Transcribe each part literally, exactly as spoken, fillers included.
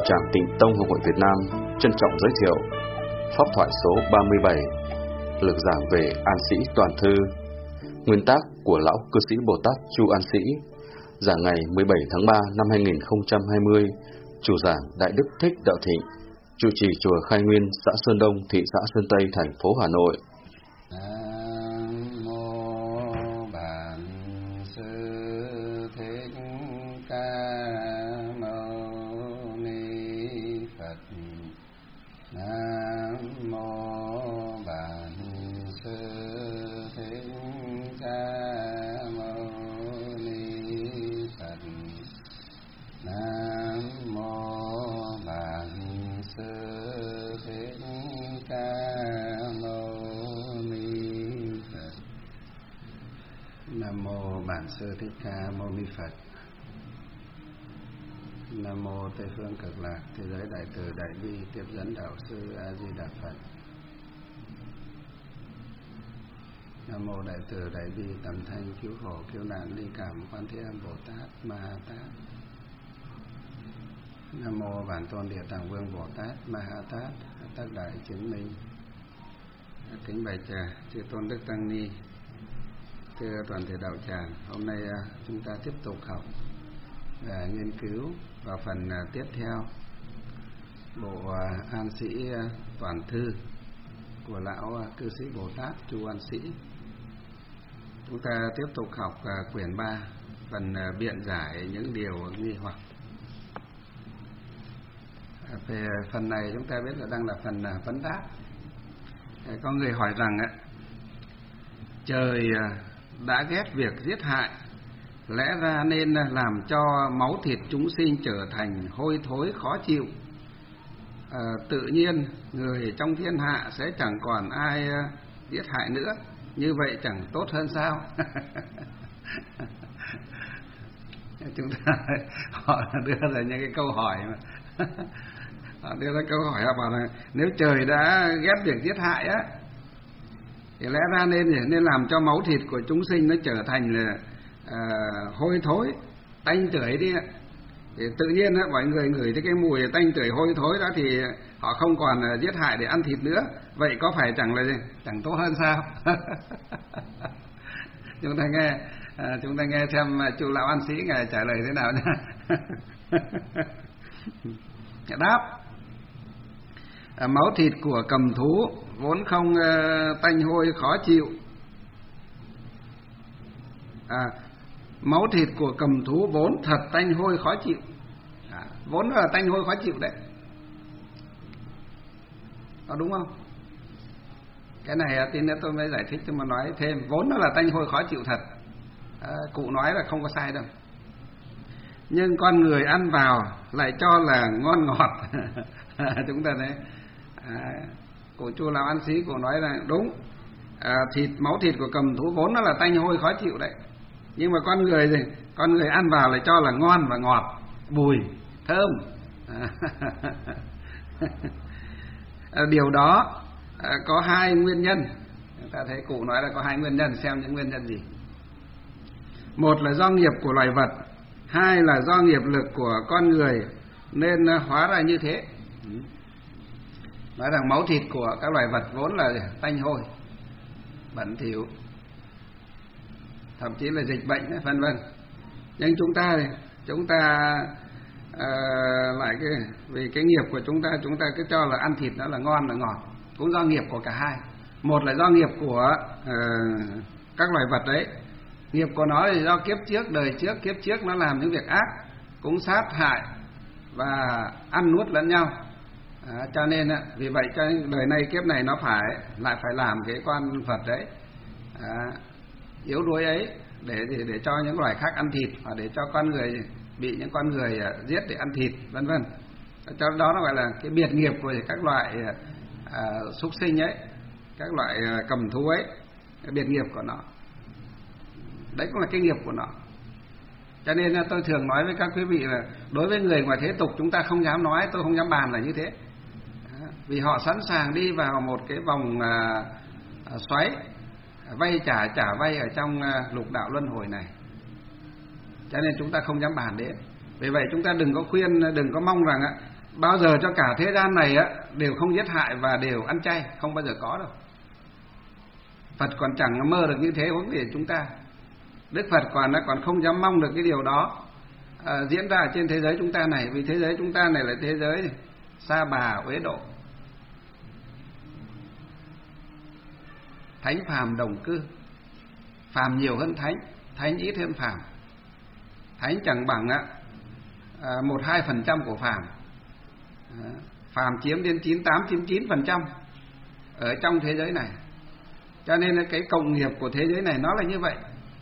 Tràng Tịnh Tông Học hội Việt Nam trân trọng giới thiệu pháp thoại số ba mươi bảy, lực giảng về An Sĩ Toàn Thư, nguyên tác của lão cư sĩ Bồ Tát Chu An Sĩ, giảng ngày mười bảy tháng ba năm hai nghìn không trăm hai mươi, chủ giảng Đại Đức Thích Đạo Thịnh, trụ trì chùa Khai Nguyên, xã Sơn Đông, thị xã Sơn Tây, thành phố Hà Nội. Nam mô Bản Sư Thích Ca Mâu Ni Phật. Nam mô Tây Phương Cực Lạc Thế Giới Đại Từ Đại Bi Tiếp Dẫn Đạo Sư A Di Đà Phật. Nam mô Đại Từ Đại Bi Tầm Thanh Cứu Khổ Cứu Nạn Ly Cảm Quan Thế Âm Bồ Tát Ma Ha Tát. Nam mô Bản Tôn Địa Tạng Vương Bồ Tát Ma Ha Tát, Tác Đại Chứng Minh. Kính bạch chư tôn đức tăng ni, thưa toàn thể đạo tràng, hôm nay chúng ta tiếp tục học và nghiên cứu vào phần tiếp theo bộ An Sĩ Toàn Thư của lão cư sĩ Bồ Tát Chu An Sĩ. Chúng ta tiếp tục học quyển ba, phần biện giải những điều nghi hoặc. Về phần này chúng ta biết là đang là phần vấn đáp. Có người hỏi rằng trời đã ghét việc giết hại, lẽ ra nên làm cho máu thịt chúng sinh trở thành hôi thối khó chịu. À, tự nhiên người trong thiên hạ sẽ chẳng còn ai giết hại nữa, như vậy chẳng tốt hơn sao? Chúng ta họ đưa ra những cái câu hỏi mà họ đưa ra câu hỏi, họ bảo là nếu trời đã ghét việc giết hại á, thì lẽ ra nên nên làm cho máu thịt của chúng sinh nó trở thành là à, hôi thối, tanh tưởi đi. Thì tự nhiên á, mọi người ngửi thấy cái mùi tanh tưởi hôi thối đó thì họ không còn giết hại để ăn thịt nữa. Vậy có phải chẳng là gì? Chẳng tốt hơn sao? Chúng ta nghe à, chúng ta nghe xem chú lão An Sĩ ngài trả lời thế nào nhá. Đáp: à, máu thịt của cầm thú vốn không uh, tanh hôi khó chịu. À, máu thịt của cầm thú vốn thật tanh hôi khó chịu. À, vốn là tanh hôi khó chịu đấy. Có đúng không? Cái này tí nữa tôi mới giải thích cho mà nói thêm. Vốn nó là tanh hôi khó chịu thật. À, cụ nói là không có sai đâu. Nhưng con người ăn vào lại cho là ngon ngọt. Chúng ta thấy à, của Chu lão An Sĩ của nói là đúng. À, thịt máu thịt của cầm thú vốn nó là tanh hôi khó chịu đấy. Nhưng mà con người gì? Con người ăn vào lại cho là ngon và ngọt, bùi, thơm. À, điều đó à, có hai nguyên nhân. Chúng ta thấy cụ nói là có hai nguyên nhân, xem những nguyên nhân gì. Một là do nghiệp của loài vật, hai là do nghiệp lực của con người nên hóa ra như thế. Nói rằng máu thịt của các loài vật vốn là tanh hôi, bẩn thỉu, thậm chí là dịch bệnh vân vân. Nhưng chúng ta chúng ta uh, lại cái vì cái nghiệp của chúng ta, chúng ta cứ cho là ăn thịt nó là ngon là ngọt, cũng do nghiệp của cả hai. Một là do nghiệp của uh, các loài vật đấy, nghiệp của nó là do kiếp trước, đời trước, kiếp trước nó làm những việc ác, cũng sát hại và ăn nuốt lẫn nhau. À, cho nên vì vậy cho nên đời này kiếp này nó phải lại phải làm cái con vật đấy à, yếu đuối ấy để, để để cho những loài khác ăn thịt, và để cho con người bị những con người giết để ăn thịt vân vân. Cho đó nó gọi là cái biệt nghiệp của các loại à, súc sinh ấy, các loại cầm thú ấy, cái biệt nghiệp của nó. Đấy cũng là cái nghiệp của nó. Cho nên tôi thường nói với các quý vị là đối với người ngoài thế tục chúng ta không dám nói, tôi không dám bàn là như thế. Vì họ sẵn sàng đi vào một cái vòng à, à, xoáy, vay trả trả vay ở trong à, lục đạo luân hồi này. Cho nên chúng ta không dám bàn đến. Vì vậy chúng ta đừng có khuyên, đừng có mong rằng bao giờ cho cả thế gian này á đều không giết hại và đều ăn chay, không bao giờ có đâu. Phật còn chẳng mơ được như thế, huống gì chúng ta. Đức Phật còn còn không dám mong được cái điều đó à, diễn ra trên thế giới chúng ta này, vì thế giới chúng ta này là thế giới sa bà uế độ, thánh phàm đồng cư. Phàm nhiều hơn thánh, thánh ít hơn phàm. Thánh chẳng bằng á một hai phần trăm của phàm, phàm chiếm đến chín tám chín chín phần trăm ở trong thế giới này. Cho nên là cái cộng nghiệp của thế giới này nó là như vậy.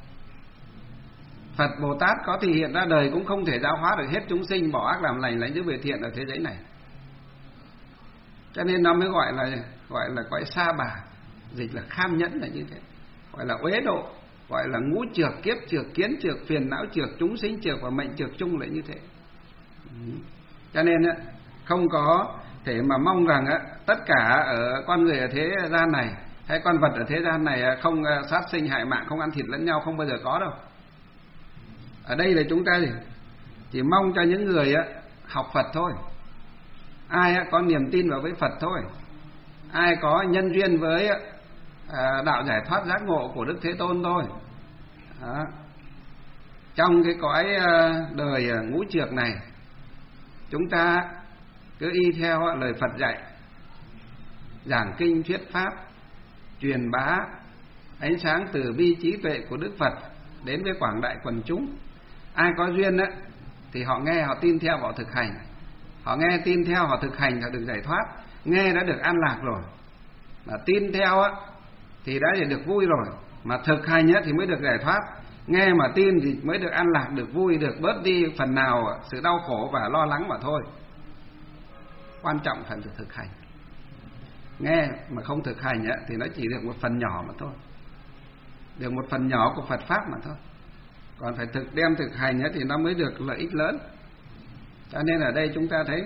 Phật Bồ Tát có thể hiện ra đời cũng không thể giáo hóa được hết chúng sinh bỏ ác làm lành, lãnh giữ về thiện ở thế giới này. Cho nên nó mới gọi là gọi là cõi sa bà, dịch là kham nhẫn là như thế, gọi là uế độ, gọi là ngũ trược, kiếp trược, kiến trược, phiền não trược, chúng sinh trược và mệnh trược chung lại như thế. Cho nên không có thể mà mong rằng tất cả ở con người ở thế gian này hay con vật ở thế gian này không sát sinh hại mạng, không ăn thịt lẫn nhau, không bao giờ có đâu. Ở đây là chúng ta chỉ mong cho những người học Phật thôi, ai có niềm tin vào với Phật thôi, ai có nhân duyên với đạo giải thoát giác ngộ của Đức Thế Tôn thôi. Đó. Trong cái cõi đời ngũ trược này, chúng ta cứ y theo lời Phật dạy, giảng kinh thuyết pháp, truyền bá ánh sáng từ bi trí tuệ của Đức Phật đến với quảng đại quần chúng. Ai có duyên á thì họ nghe, họ tin theo, họ thực hành. Họ nghe tin theo, họ thực hành, họ được giải thoát. Nghe đã được an lạc rồi, mà tin theo á thì đã được vui rồi, mà thực hành á thì mới được giải thoát. Nghe mà tin thì mới được an lạc, được vui, được bớt đi phần nào sự đau khổ và lo lắng mà thôi. Quan trọng phải được thực hành. Nghe mà không thực hành á thì nó chỉ được một phần nhỏ mà thôi, được một phần nhỏ của Phật pháp mà thôi. Còn phải thực đem thực hành á thì nó mới được lợi ích lớn. Cho nên ở đây chúng ta thấy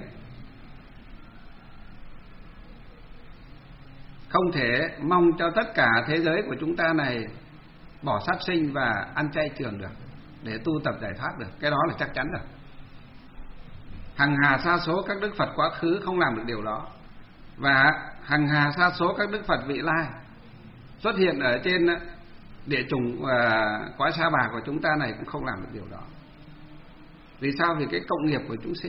không thể mong cho tất cả thế giới của chúng ta này bỏ sát sinh và ăn chay trường được để tu tập giải thoát được. Cái đó là chắc chắn rồi. Hằng hà sa số các đức Phật quá khứ không làm được điều đó, và hằng hà sa số các đức Phật vị lai xuất hiện ở trên địa chủng cõi sa bà của chúng ta này cũng không làm được điều đó. Vì sao? Vì cái cộng nghiệp của chúng sinh.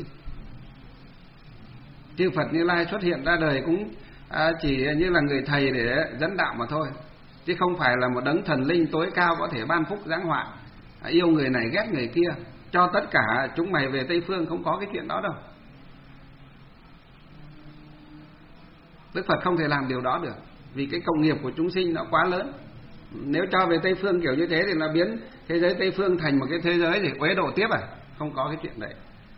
Chư Phật Như Lai xuất hiện ra đời cũng chỉ như là người thầy để dẫn đạo mà thôi, chứ không phải là một đấng thần linh tối cao có thể ban phúc giáng họa, yêu người này ghét người kia, cho tất cả chúng mày về Tây Phương. Không có cái chuyện đó đâu. Đức Phật không thể làm điều đó được, vì cái cộng nghiệp của chúng sinh nó quá lớn. Nếu cho về Tây Phương kiểu như thế thì nó biến thế giới Tây Phương thành một cái thế giới để uế độ tiếp à? Không có cái chuyện đấy.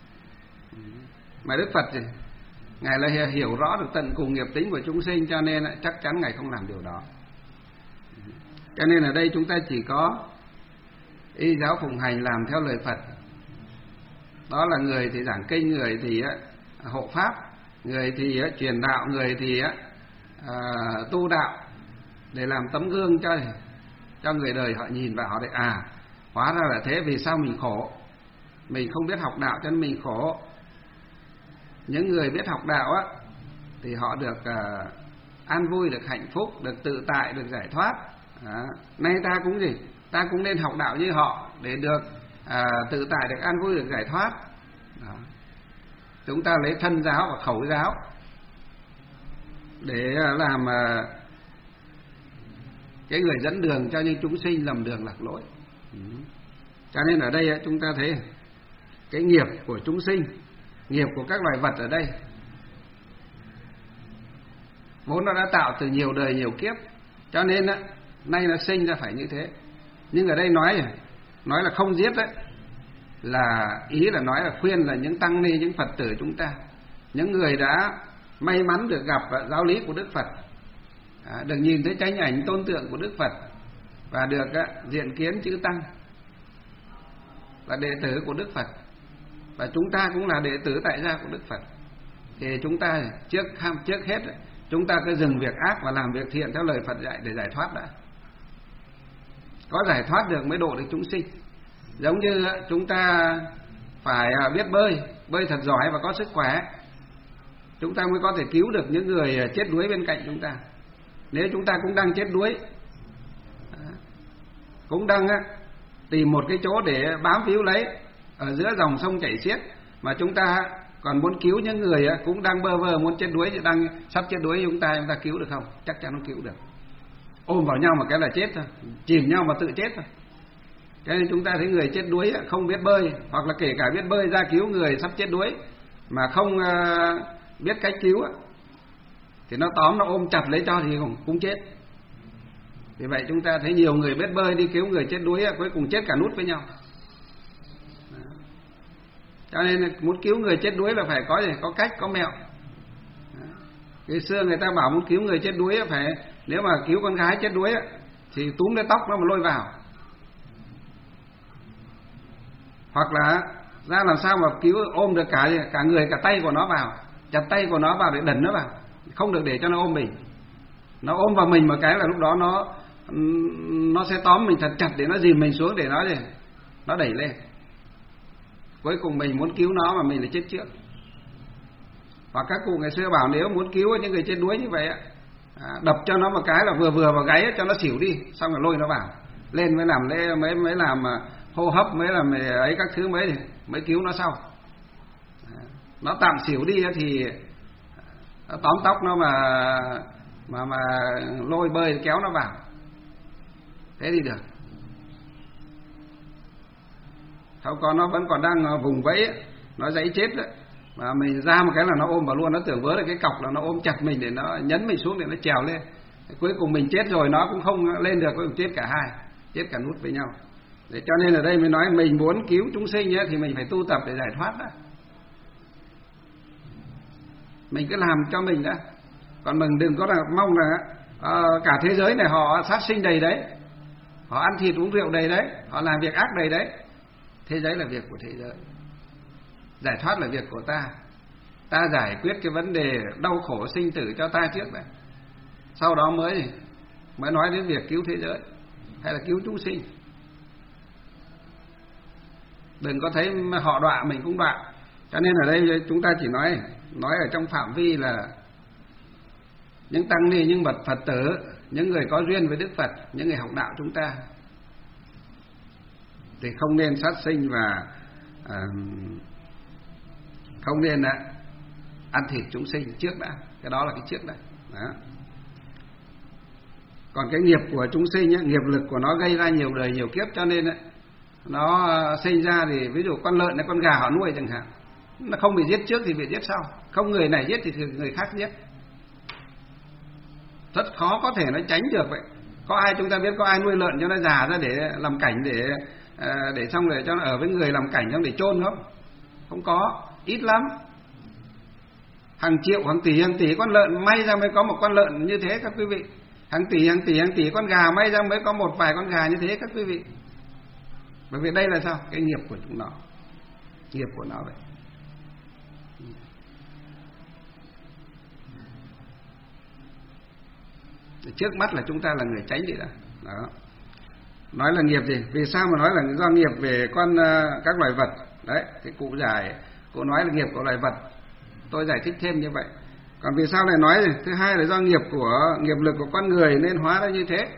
Mà Đức Phật thì Ngài là hiểu rõ được tận cùng nghiệp tính của chúng sinh, cho nên chắc chắn Ngài không làm điều đó. Cho nên ở đây chúng ta chỉ có y giáo phụng hành, làm theo lời Phật. Đó là người thì giảng kinh, người thì hộ pháp, người thì truyền đạo, người thì tu đạo, để làm tấm gương cho cho người đời họ nhìn vào, họ để à hóa ra là thế, vì sao mình khổ, mình không biết học đạo cho nên mình khổ. Những người biết học đạo á thì họ được uh, an vui, được hạnh phúc, được tự tại, được giải thoát. Đó. Nay ta cũng gì ta cũng nên học đạo như họ để được uh, tự tại, được an vui, được giải thoát. Đó. Chúng ta lấy thân giáo và khẩu giáo để uh, làm uh, cái người dẫn đường cho những chúng sinh lầm đường lạc lối. Ừ. Cho nên ở đây chúng ta thấy cái nghiệp của chúng sinh, nghiệp của các loài vật ở đây vốn nó đã tạo từ nhiều đời nhiều kiếp, cho nên á, nay nó sinh ra phải như thế. Nhưng ở đây nói nói là không giết đấy, là ý là nói là khuyên là những tăng ni, những Phật tử chúng ta, những người đã may mắn được gặp giáo lý của Đức Phật, được nhìn thấy chánh ảnh tôn tượng của Đức Phật, và được diện kiến chư tăng, là đệ tử của Đức Phật, và chúng ta cũng là đệ tử tại gia của Đức Phật, thì chúng ta trước trước hết chúng ta cứ dừng việc ác và làm việc thiện theo lời Phật dạy để giải thoát đã. Có giải thoát được mới độ được chúng sinh. Giống như chúng ta phải biết bơi, bơi thật giỏi và có sức khỏe, chúng ta mới có thể cứu được những người chết đuối bên cạnh chúng ta. Nếu chúng ta cũng đang chết đuối, cũng đang tìm một cái chỗ để bám víu lấy ở giữa dòng sông chảy xiết, mà chúng ta còn muốn cứu những người cũng đang bơ vơ muốn chết đuối, đang sắp chết đuối, chúng ta chúng ta cứu được không? Chắc chắn không cứu được. Ôm vào nhau một cái là chết thôi, chìm nhau mà tự chết thôi. Cho nên chúng ta thấy người chết đuối không biết bơi, hoặc là kể cả biết bơi ra cứu người sắp chết đuối mà không biết cách cứu, thì nó tóm nó ôm chặt lấy cho thì cũng, cũng chết. Vì vậy chúng ta thấy nhiều người biết bơi đi cứu người chết đuối cuối cùng chết cả nút với nhau. Cho nên muốn cứu người chết đuối là phải có gì, có cách, có mẹo. Ngày xưa người ta bảo muốn cứu người chết đuối phải, nếu mà cứu con gái chết đuối thì túm lấy tóc nó mà lôi vào, hoặc là ra làm sao mà cứu ôm được cả cả người cả tay của nó vào, chặt tay của nó vào để đần nó vào, không được để cho nó ôm mình. Nó ôm vào mình một cái là lúc đó nó nó sẽ tóm mình thật chặt để nó dìm mình xuống, để nó gì nó đẩy lên. Cuối cùng mình muốn cứu nó mà mình lại chết trước. Hoặc các cụ ngày xưa bảo nếu muốn cứu những người chết đuối như vậy, đập cho nó một cái là vừa vừa vào gáy cho nó xỉu đi, xong rồi lôi nó vào lên mới làm lễ, mới mới làm hô hấp, mới làm ấy các thứ mới mới cứu nó sau. Nó tạm xỉu đi thì nó tóm tóc nó mà mà mà lôi bơi kéo nó vào, thế thì được. Không có nó vẫn còn đang vùng vẫy, nó dãy chết đấy, mà mình ra một cái là nó ôm vào luôn, nó tưởng vớ được cái cọc là nó ôm chặt mình để nó nhấn mình xuống để nó trèo lên. Cuối cùng mình chết rồi nó cũng không lên được, cuối cùng chết cả hai, chết cả nút với nhau. Để cho nên ở đây mới nói mình muốn cứu chúng sinh ấy, thì mình phải tu tập để giải thoát đó. Mình cứ làm cho mình đã, còn mình đừng có là mong là à, cả thế giới này họ sát sinh đầy đấy, họ ăn thịt uống rượu đầy đấy, họ làm việc ác đầy đấy. Thế giới là việc của thế giới, giải thoát là việc của ta. Ta giải quyết cái vấn đề đau khổ sinh tử cho ta trước đã, sau đó mới mới nói đến việc cứu thế giới hay là cứu chúng sinh. Đừng có thấy họ đọa mình cũng đọa. Cho nên ở đây chúng ta chỉ nói nói ở trong phạm vi là những tăng ni, những bậc Phật tử, những người có duyên với Đức Phật, những người học đạo chúng ta thì không nên sát sinh và à, không nên à, ăn thịt chúng sinh trước đã. Cái đó là cái trước đã. Đó. Còn cái nghiệp của chúng sinh ấy, nghiệp lực của nó gây ra nhiều đời nhiều kiếp, cho nên ấy, nó sinh ra thì ví dụ con lợn hay con gà họ nuôi chẳng hạn, nó không bị giết trước thì bị giết sau, không người này giết thì người khác giết. Rất khó có thể nó tránh được vậy. Có ai chúng ta biết có ai nuôi lợn cho nó già ra để làm cảnh, để để xong rồi cho nó ở với người làm cảnh xong để chôn không? Không có, ít lắm. Hàng triệu, hàng tỷ, hàng tỷ con lợn may ra mới có một con lợn như thế các quý vị. Hàng tỷ, hàng tỷ, hàng tỷ con gà may ra mới có một vài con gà như thế các quý vị. Bởi vì đây là sao? Cái nghiệp của chúng nó, nghiệp của nó vậy. Trước mắt là chúng ta là người tránh đi đã. Đó. Nói là nghiệp gì? Vì sao mà nói là do nghiệp về con các loài vật? Đấy, cái cụ giải, cụ nói là nghiệp của loài vật. Tôi giải thích thêm như vậy. Còn vì sao lại nói gì? Thứ hai là do nghiệp của nghiệp lực của con người nên hóa ra như thế.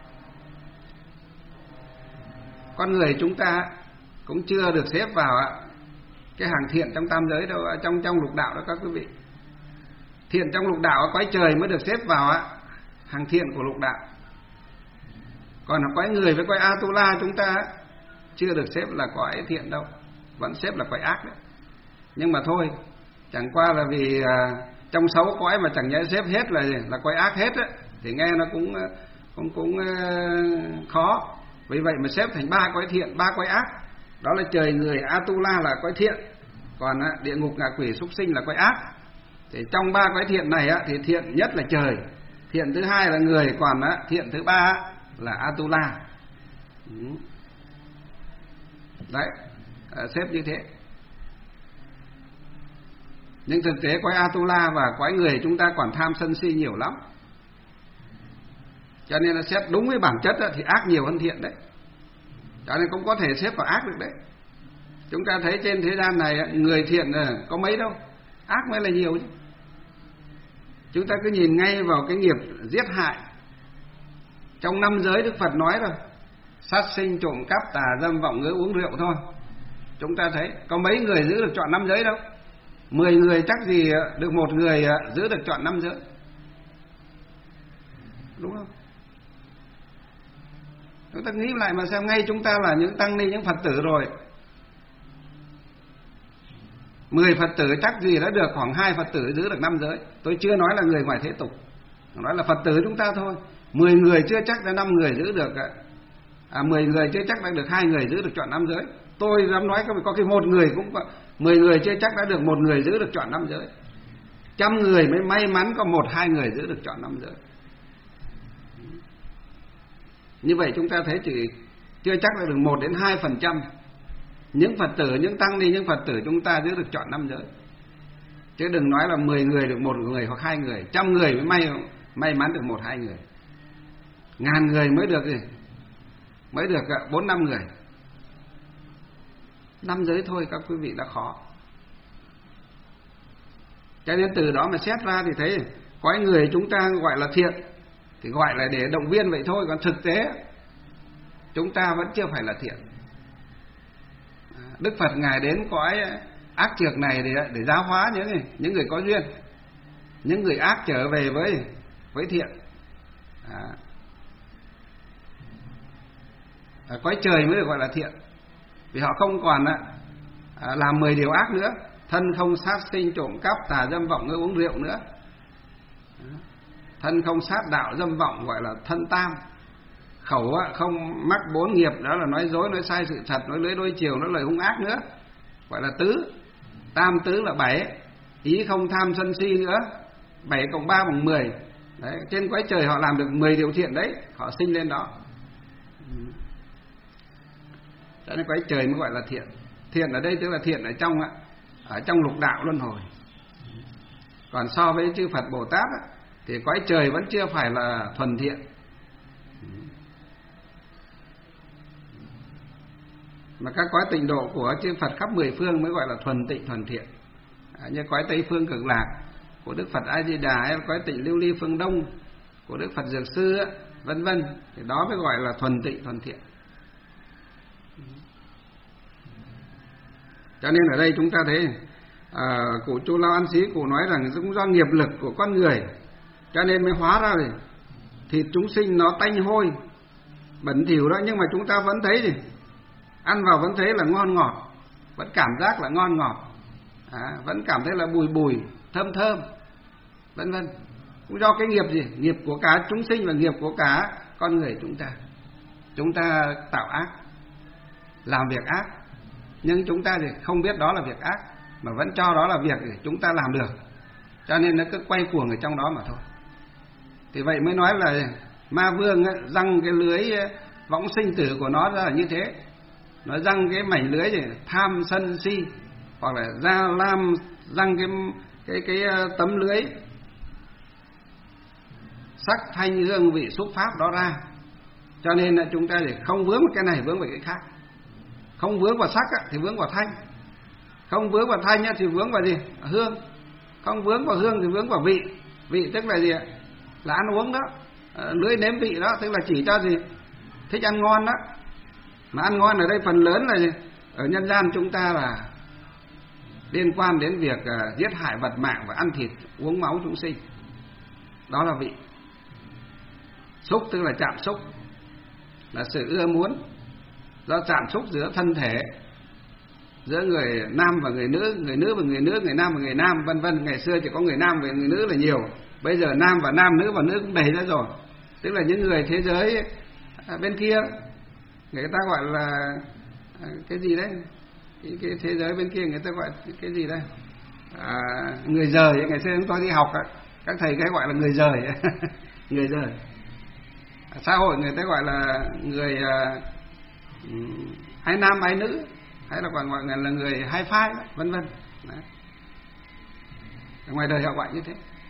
Con người chúng ta cũng chưa được xếp vào cái hàng thiện trong tam giới đâu, trong trong lục đạo đó các quý vị. Thiện trong lục đạo cõi trời mới được xếp vào hàng thiện của lục đạo. Còn cõi người với cõi Atula chúng ta chưa được xếp là cõi thiện đâu, vẫn xếp là cõi ác đấy. Nhưng mà thôi, chẳng qua là vì à, trong sáu cõi mà chẳng nhẽ xếp hết là là cõi ác hết á, thì nghe nó cũng cũng cũng uh, khó. Vì vậy mà xếp thành ba cõi thiện, ba cõi ác. Đó là trời người Atula là cõi thiện, còn á, địa ngục ngạ quỷ súc sinh là cõi ác. Thì trong ba cõi thiện này á, thì thiện nhất là trời, thiện thứ hai là người, còn á, thiện thứ ba á, là Atula. Đấy, à, xếp như thế. Nhưng thực tế cõi Atula và cõi người chúng ta còn tham sân si nhiều lắm. Cho nên là xét đúng với bản chất đó, thì ác nhiều hơn thiện đấy. Cho nên cũng có thể xếp vào ác được đấy. Chúng ta thấy trên thế gian này người thiện có mấy đâu, ác mới là nhiều chứ. Chúng ta cứ nhìn ngay vào cái nghiệp giết hại. Trong năm giới Đức Phật nói rồi, sát sinh, trộm cắp, tà dâm, vọng ngữ, uống rượu thôi. Chúng ta thấy có mấy người giữ được trọn năm giới đâu. Mười người chắc gì được một người giữ được trọn năm giới, đúng không? Chúng ta nghĩ lại mà xem, ngay chúng ta là những tăng ni, những Phật tử rồi, mười Phật tử chắc gì đã được khoảng hai Phật tử giữ được năm giới. Tôi chưa nói là người ngoài thế tục, nói là Phật tử chúng ta thôi. Mười người chưa chắc đã năm người giữ được, à, mười người chưa chắc đã được hai người giữ được trọn năm giới. Tôi dám nói có cái một người cũng có, mười người chưa chắc đã được một người giữ được trọn năm giới. Trăm người mới may mắn có một hai người giữ được trọn năm giới. Như vậy chúng ta thấy chỉ chưa chắc là được một đến hai phần trăm những Phật tử, những tăng ni, những Phật tử chúng ta giữ được trọn năm giới. Chứ đừng nói là mười người được một người hoặc hai người, trăm người mới may may mắn được một hai người, ngàn người mới được gì, mới được bốn năm người. Năm giới thôi các quý vị đã khó. Cho nên từ đó mà xét ra thì thấy có người chúng ta gọi là thiện thì gọi là để động viên vậy thôi, còn thực tế chúng ta vẫn chưa phải là thiện. Đức Phật Ngài đến cõi ác trược này để, để giáo hóa những người, những người có duyên, những người ác trở về với với thiện. À, à, cõi trời mới được gọi là thiện, vì họ không còn à, làm mười điều ác nữa, thân không sát sinh, trộm cắp, tà dâm, vọng ngữ, uống rượu nữa. Thân không sát đạo, dâm vọng gọi là thân tam. Khẩu không mắc bốn nghiệp, đó là nói dối, nói sai sự thật, nói lưỡi đôi chiều, nói lời hung ác nữa, gọi là tứ. Tam tứ là bảy. Ý không tham sân si nữa, bảy cộng ba bằng mười. Đấy, trên cõi trời họ làm được mười điều thiện đấy, họ sinh lên đó. Cho nên cõi trời mới gọi là thiện. Thiện ở đây tức là thiện ở trong ở trong lục đạo luân hồi. Còn so với chư Phật Bồ Tát thì cõi trời vẫn chưa phải là thuần thiện. Mà các cõi tịnh độ của chư Phật khắp mười phương mới gọi là thuần tịnh thuần thiện. À, như cõi Tây Phương Cực Lạc của Đức Phật A Di Đà, hay cõi tịnh Lưu Ly Phương Đông của Đức Phật Dược Sư, vân vân, thì đó mới gọi là thuần tịnh thuần thiện. Cho nên ở đây chúng ta thấy à, cụ Chu Lao An Sĩ cụ nói rằng cũng do nghiệp lực của con người, cho nên mới hóa ra thì thịt chúng sinh nó tanh hôi, bẩn thỉu đó, nhưng mà chúng ta vẫn thấy thì ăn vào vẫn thấy là ngon ngọt, vẫn cảm giác là ngon ngọt, à, vẫn cảm thấy là bùi bùi, thơm thơm, vân vân. Cũng do cái nghiệp gì? Nghiệp của cả chúng sinh và nghiệp của cả con người chúng ta. Chúng ta tạo ác, làm việc ác, nhưng chúng ta thì không biết đó là việc ác, mà vẫn cho đó là việc để chúng ta làm được, cho nên nó cứ quay cuồng ở trong đó mà thôi. Thì vậy mới nói là ma vương ấy, răng cái lưới võng sinh tử của nó ra là như thế. Nó răng cái mảnh lưới gì tham sân si, hoặc là ra lam răng cái cái cái tấm lưới sắc thanh hương vị xúc pháp đó ra. Cho nên là chúng ta thì không vướng vào cái này, vướng vào cái khác. Không vướng vào sắc thì vướng vào thanh, không vướng vào thanh thì vướng vào gì? Hương. Không vướng vào hương thì vướng vào vị. Vị tức là gì ạ? Là ăn uống đó. Lưỡi nếm vị đó, tức là chỉ cho gì? Thích ăn ngon đó. Mà ăn ngon ở đây phần lớn là gì? Ở nhân gian chúng ta là liên quan đến việc uh, giết hại vật mạng và ăn thịt, uống máu chúng sinh. Đó là vị. Xúc tức là chạm xúc, là sự ưa muốn do chạm xúc giữa thân thể, giữa người nam và người nữ, người nữ và người nữ, người nam và người nam, vân vân. Ngày xưa chỉ có người nam và người nữ là nhiều, bây giờ nam và nam, nữ và nữ cũng đầy ra rồi. Tức là những người thế giới bên kia, người ta gọi là cái gì đấy, cái, cái thế giới bên kia người ta gọi cái gì đây, à, người dời. Ngày xưa chúng tôi đi học các thầy cái gọi là người dời. Người dời. Xã hội người ta gọi là người uh, hai nam hai nữ, hay là còn gọi là người hai phái, vân vân. Ngoài đời họ gọi như thế.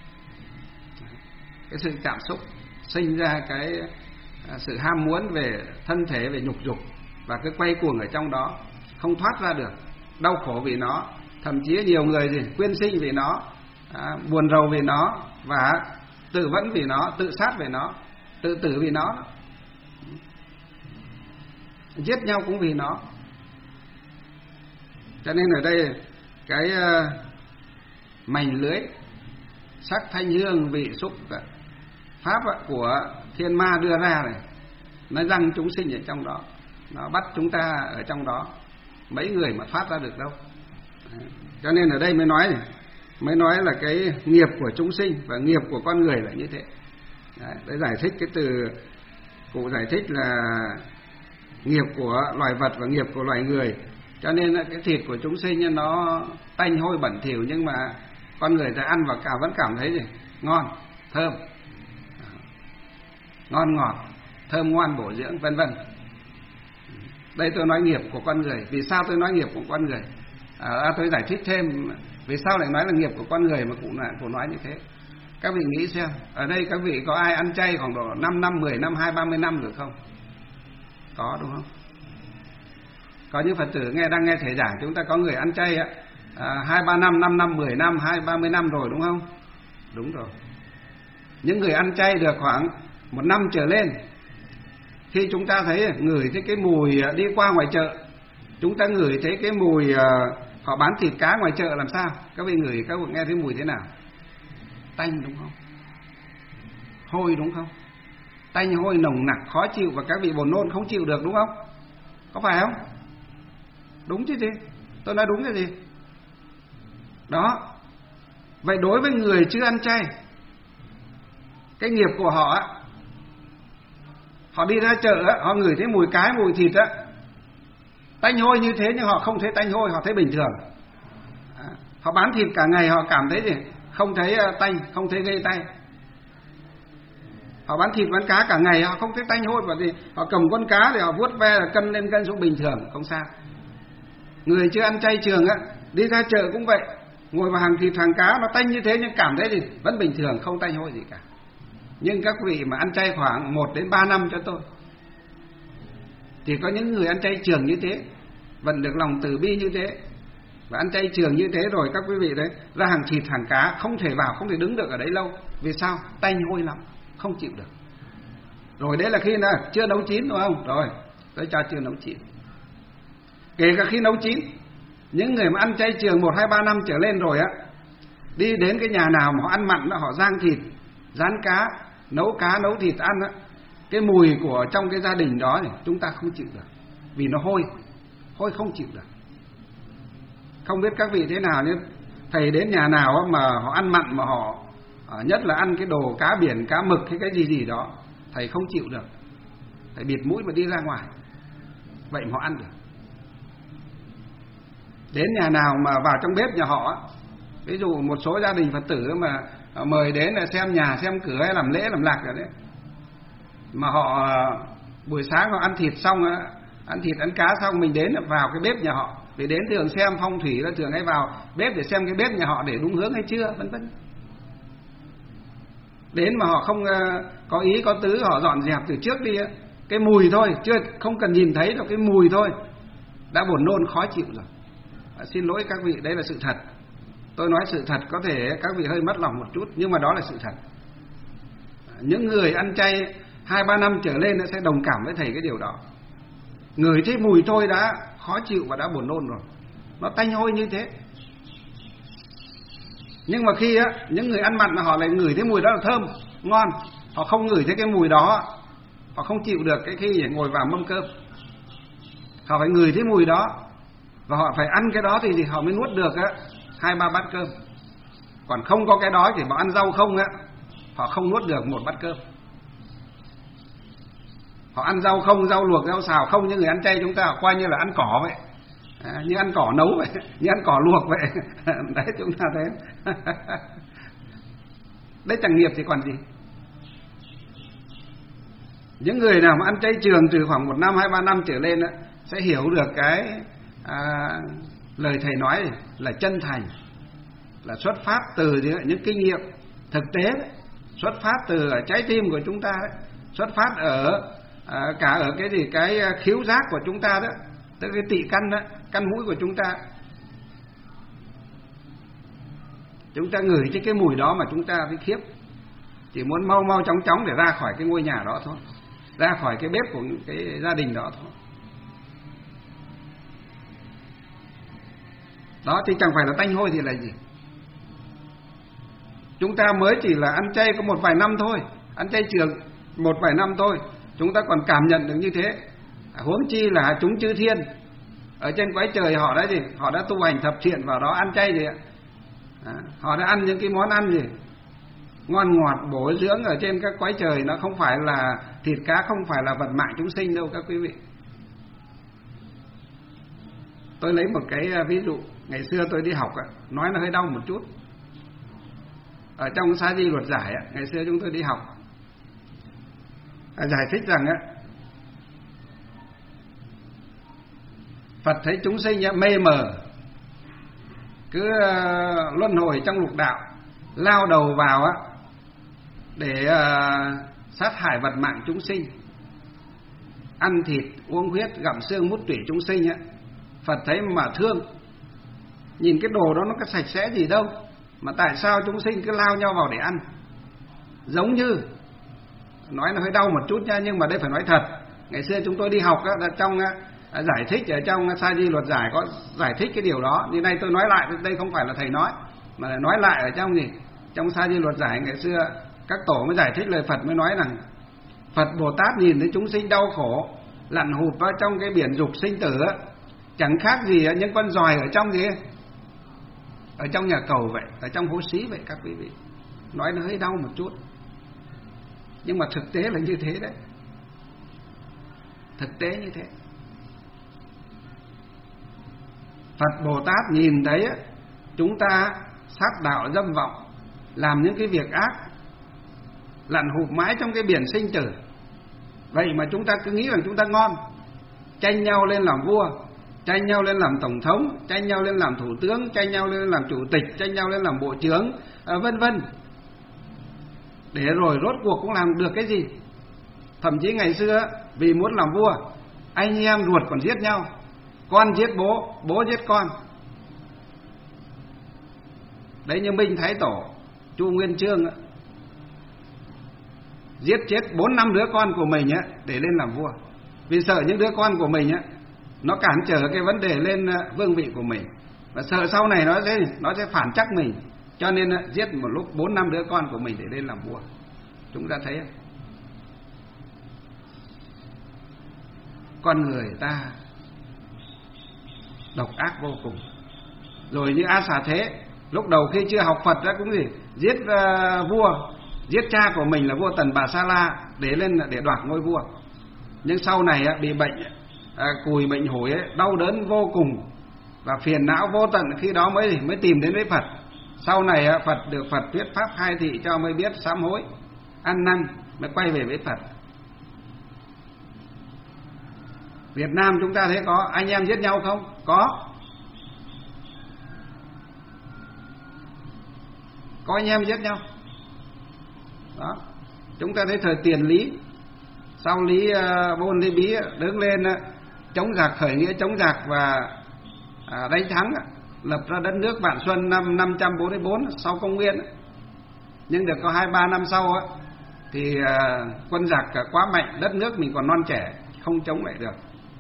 Cái sự cảm xúc sinh ra cái uh, sự ham muốn về thân thể, về nhục dục, và cứ quay cuồng ở trong đó, không thoát ra được, đau khổ vì nó, thậm chí nhiều người gì quyên sinh vì nó, à, buồn rầu vì nó và tự vẫn vì nó, tự sát vì nó, tự tử vì nó, giết nhau cũng vì nó. Cho nên ở đây cái uh, mảnh lưới sắc thanh hương vị xúc pháp của thiên ma đưa ra này, nó giăng chúng sinh ở trong đó, nó bắt chúng ta ở trong đó, mấy người mà thoát ra được đâu. Cho nên ở đây mới nói này, mới nói là cái nghiệp của chúng sinh và nghiệp của con người là như thế. Đấy, để giải thích cái từ cụ giải thích là nghiệp của loài vật và nghiệp của loài người. Cho nên là cái thịt của chúng sinh nó tanh hôi bẩn thỉu, nhưng mà con người ta ăn vào cả vẫn cảm thấy gì? Ngon, thơm, ngon ngọt, thơm ngoan bổ dưỡng, vân vân. Đây tôi nói nghiệp của con người. Vì sao tôi nói nghiệp của con người? À, tôi giải thích thêm vì sao lại nói là nghiệp của con người mà cụ lại cụ nói như thế. Các vị nghĩ xem, ở đây các vị có ai ăn chay khoảng độ năm năm, mười năm, hai ba mươi năm được không? Có đúng không? Có những Phật tử nghe đang nghe thầy giảng, chúng ta có người ăn chay ạ, hai ba năm, năm năm, mười năm, hai ba mươi năm rồi đúng không? Đúng rồi. Những người ăn chay được khoảng một năm trở lên, khi chúng ta thấy ngửi thấy cái mùi đi qua ngoài chợ, chúng ta ngửi thấy cái mùi uh, họ bán thịt cá ngoài chợ làm sao? Các vị ngửi, các vị nghe thấy mùi thế nào? Tanh đúng không? Hôi đúng không? Tanh hôi nồng nặc khó chịu và các vị buồn nôn không chịu được đúng không? Có phải không? Đúng chứ gì? Tôi nói đúng cái gì? Đó. Vậy đối với người chưa ăn chay, cái nghiệp của họ á, họ đi ra chợ á, họ ngửi thấy mùi cái, mùi thịt á, tanh hôi như thế nhưng họ không thấy tanh hôi, họ thấy bình thường. À, họ bán thịt cả ngày họ cảm thấy gì? Không thấy tanh, không thấy gây tay. Họ bán thịt bán cá cả ngày họ không thấy tanh hôi, và thì họ cầm con cá thì họ vuốt ve là cân lên cân xuống bình thường, không sao. Người chưa ăn chay trường á, đi ra chợ cũng vậy, ngồi vào hàng thịt hàng cá nó tanh như thế nhưng cảm thấy gì? Vẫn bình thường, không tanh hôi gì cả. Nhưng các vị mà ăn chay khoảng một đến ba năm cho tôi, thì có những người ăn chay trường như thế, vẫn được lòng từ bi như thế, và ăn chay trường như thế rồi các quý vị đấy, ra hàng thịt hàng cá không thể vào, không thể đứng được ở đấy lâu. Vì sao? Tanh hôi lắm, không chịu được. Rồi đấy là khi nào chưa nấu chín đúng không? Rồi tôi cho chưa nấu chín. Kể cả khi nấu chín, những người mà ăn chay trường một hai ba năm trở lên rồi á, đi đến cái nhà nào mà họ ăn mặn, họ rang thịt, rán cá, nấu cá, nấu thịt ăn á, cái mùi của trong cái gia đình đó thì chúng ta không chịu được, vì nó hôi, hôi không chịu được. Không biết các vị thế nào, nhưng thầy đến nhà nào mà họ ăn mặn mà họ, nhất là ăn cái đồ cá biển, cá mực hay cái gì gì đó, thầy không chịu được, thầy bịt mũi và đi ra ngoài. Vậy mà họ ăn được. Đến nhà nào mà vào trong bếp nhà họ, ví dụ một số gia đình Phật tử mà mời đến là xem nhà, xem cửa hay làm lễ làm lạc rồi đấy, mà họ buổi sáng họ ăn thịt xong, ăn thịt ăn cá xong, mình đến vào cái bếp nhà họ, để đến thường xem phong thủy là thường hay vào bếp để xem cái bếp nhà họ để đúng hướng hay chưa, vân vân. Đến mà họ không có ý có tứ, họ dọn dẹp từ trước đi, cái mùi thôi, chưa không cần nhìn thấy đâu, cái mùi thôi đã buồn nôn khó chịu rồi. À, xin lỗi các vị, đấy là sự thật. Tôi nói sự thật, có thể các vị hơi mất lòng một chút, nhưng mà đó là sự thật. Những người ăn chay hai ba năm trở lên sẽ đồng cảm với thầy cái điều đó. Ngửi thấy mùi thôi đã khó chịu và đã buồn nôn rồi, nó tanh hôi như thế. Nhưng mà khi á, những người ăn mặn họ lại ngửi thấy mùi đó là thơm, ngon, họ không ngửi thấy cái mùi đó, họ không chịu được cái khi ngồi vào mâm cơm. Họ phải ngửi thấy mùi đó và họ phải ăn cái đó thì, thì họ mới nuốt được á hai ba bát cơm. Còn không có cái đó thì bảo ăn rau không á, họ không nuốt được một bát cơm. Họ ăn rau không, rau luộc, rau xào không, như người ăn chay chúng ta coi như là ăn cỏ vậy, à, như ăn cỏ nấu vậy, như ăn cỏ luộc vậy. Đấy chúng ta thấy. Đấy chẳng nghiệp thì còn gì. Những người nào mà ăn chay trường từ khoảng một năm, hai ba năm trở lên á, sẽ hiểu được cái à, lời thầy nói là chân thành, là xuất phát từ những kinh nghiệm thực tế đấy, xuất phát từ trái tim của chúng ta đấy, xuất phát ở à, cả ở cái gì cái khiếu giác của chúng ta đó, tức cái tị căn đó, căn mũi của chúng ta. Chúng ta ngửi thấy cái mùi đó mà chúng ta thấy khiếp, chỉ muốn mau mau chóng chóng để ra khỏi cái ngôi nhà đó thôi, ra khỏi cái bếp của cái gia đình đó thôi. Đó thì chẳng phải là tanh hôi thì là gì. Chúng ta mới chỉ là ăn chay có một vài năm thôi, ăn chay trường một vài năm thôi, chúng ta còn cảm nhận được như thế, huống chi là chúng chư thiên ở trên cõi trời, họ đã gì, họ đã tu hành thập thiện vào đó ăn chay gì ạ. À, họ đã ăn những cái món ăn gì ngon ngọt bổ dưỡng ở trên các cõi trời, nó không phải là thịt cá, không phải là vật mạng chúng sinh đâu các quý vị. Tôi lấy một cái ví dụ, ngày xưa tôi đi học nói nó hơi đau một chút. Ở trong Sa Di Luật Giải ngày xưa chúng tôi đi học giải thích rằng Phật thấy chúng sinh mê mờ, cứ luân hồi trong lục đạo, lao đầu vào để sát hại vật mạng chúng sinh, ăn thịt uống huyết gặm xương mút tủy chúng sinh. Phật thấy mà thương, nhìn cái đồ đó nó có sạch sẽ gì đâu, mà tại sao chúng sinh cứ lao nhau vào để ăn. Giống như nói nó hơi đau một chút nha, nhưng mà đây phải nói thật. Ngày xưa chúng tôi đi học đó, trong giải thích ở trong Sa Di Luật Giải có giải thích cái điều đó. Như nay tôi nói lại, đây không phải là thầy nói, mà là nói lại ở trong gì, trong Sa Di Luật Giải ngày xưa các tổ mới giải thích lời Phật, mới nói rằng Phật Bồ Tát nhìn thấy chúng sinh đau khổ, lặn hụt vào trong cái biển dục sinh tử, chẳng khác gì những con giòi ở trong gì, ở trong nhà cầu vậy, ở trong hố xí vậy các quý vị. Nói nó hơi đau một chút, nhưng mà thực tế là như thế đấy, thực tế như thế. Phật Bồ Tát nhìn thấy chúng ta sát đạo dâm vọng, làm những cái việc ác, lặn hụp mãi trong cái biển sinh tử, vậy mà chúng ta cứ nghĩ rằng chúng ta ngon, tranh nhau lên làm vua, tranh nhau lên làm tổng thống, tranh nhau lên làm thủ tướng, tranh nhau lên làm chủ tịch, tranh nhau lên làm bộ trưởng, à, vân vân. Để rồi rốt cuộc cũng làm được cái gì? Thậm chí ngày xưa vì muốn làm vua, anh em ruột còn giết nhau, con giết bố, bố giết con. Đấy như Minh Thái Tổ, Chu Nguyên Chương giết chết bốn năm đứa con của mình để lên làm vua, vì sợ những đứa con của mình nó cản trở cái vấn đề lên vương vị của mình, và sợ sau này nó sẽ nó sẽ phản trắc mình, cho nên giết một lúc bốn năm đứa con của mình để lên làm vua. Chúng ta thấy không? Con người ta độc ác vô cùng. Rồi như A Xà Thế, lúc đầu khi chưa học Phật ra cũng gì giết uh, vua, giết cha của mình là vua Tần Bà Sa La để lên để đoạt ngôi vua. Nhưng sau này bị bệnh À, cùi bệnh hủi ấy, đau đớn vô cùng và phiền não vô tận, khi đó mới mới tìm đến với Phật. Sau này Phật được Phật thuyết pháp khai thị cho mới biết sám hối, ăn năn, mới quay về với Phật. Việt Nam chúng ta thấy có anh em giết nhau không? Có. Có anh em giết nhau. Đó. Chúng ta thấy thời Tiền Lý, sau Lý uh, Bôn Lý Bí đứng lên uh, chống giặc, khởi nghĩa chống giặc và à, đánh thắng, lập ra đất nước Vạn Xuân năm năm trăm bốn mươi bốn sau công nguyên. Nhưng được có hai ba năm sau á, thì à, quân giặc quá mạnh, đất nước mình còn non trẻ, không chống lại được.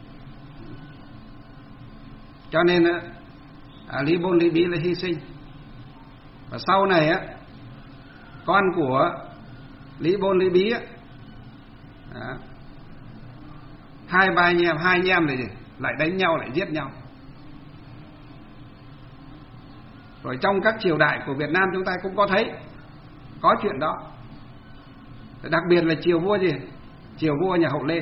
Cho nên à, Lý Bôn Lý Bí là hy sinh. Và sau này á, con của Lý Bôn Lý Bí á, à, hai ba anh em, hai anh em này gì lại đánh nhau, lại giết nhau. Rồi trong các triều đại của Việt Nam chúng ta cũng có thấy có chuyện đó. Đặc biệt là triều vua gì, triều vua nhà Hậu Lê.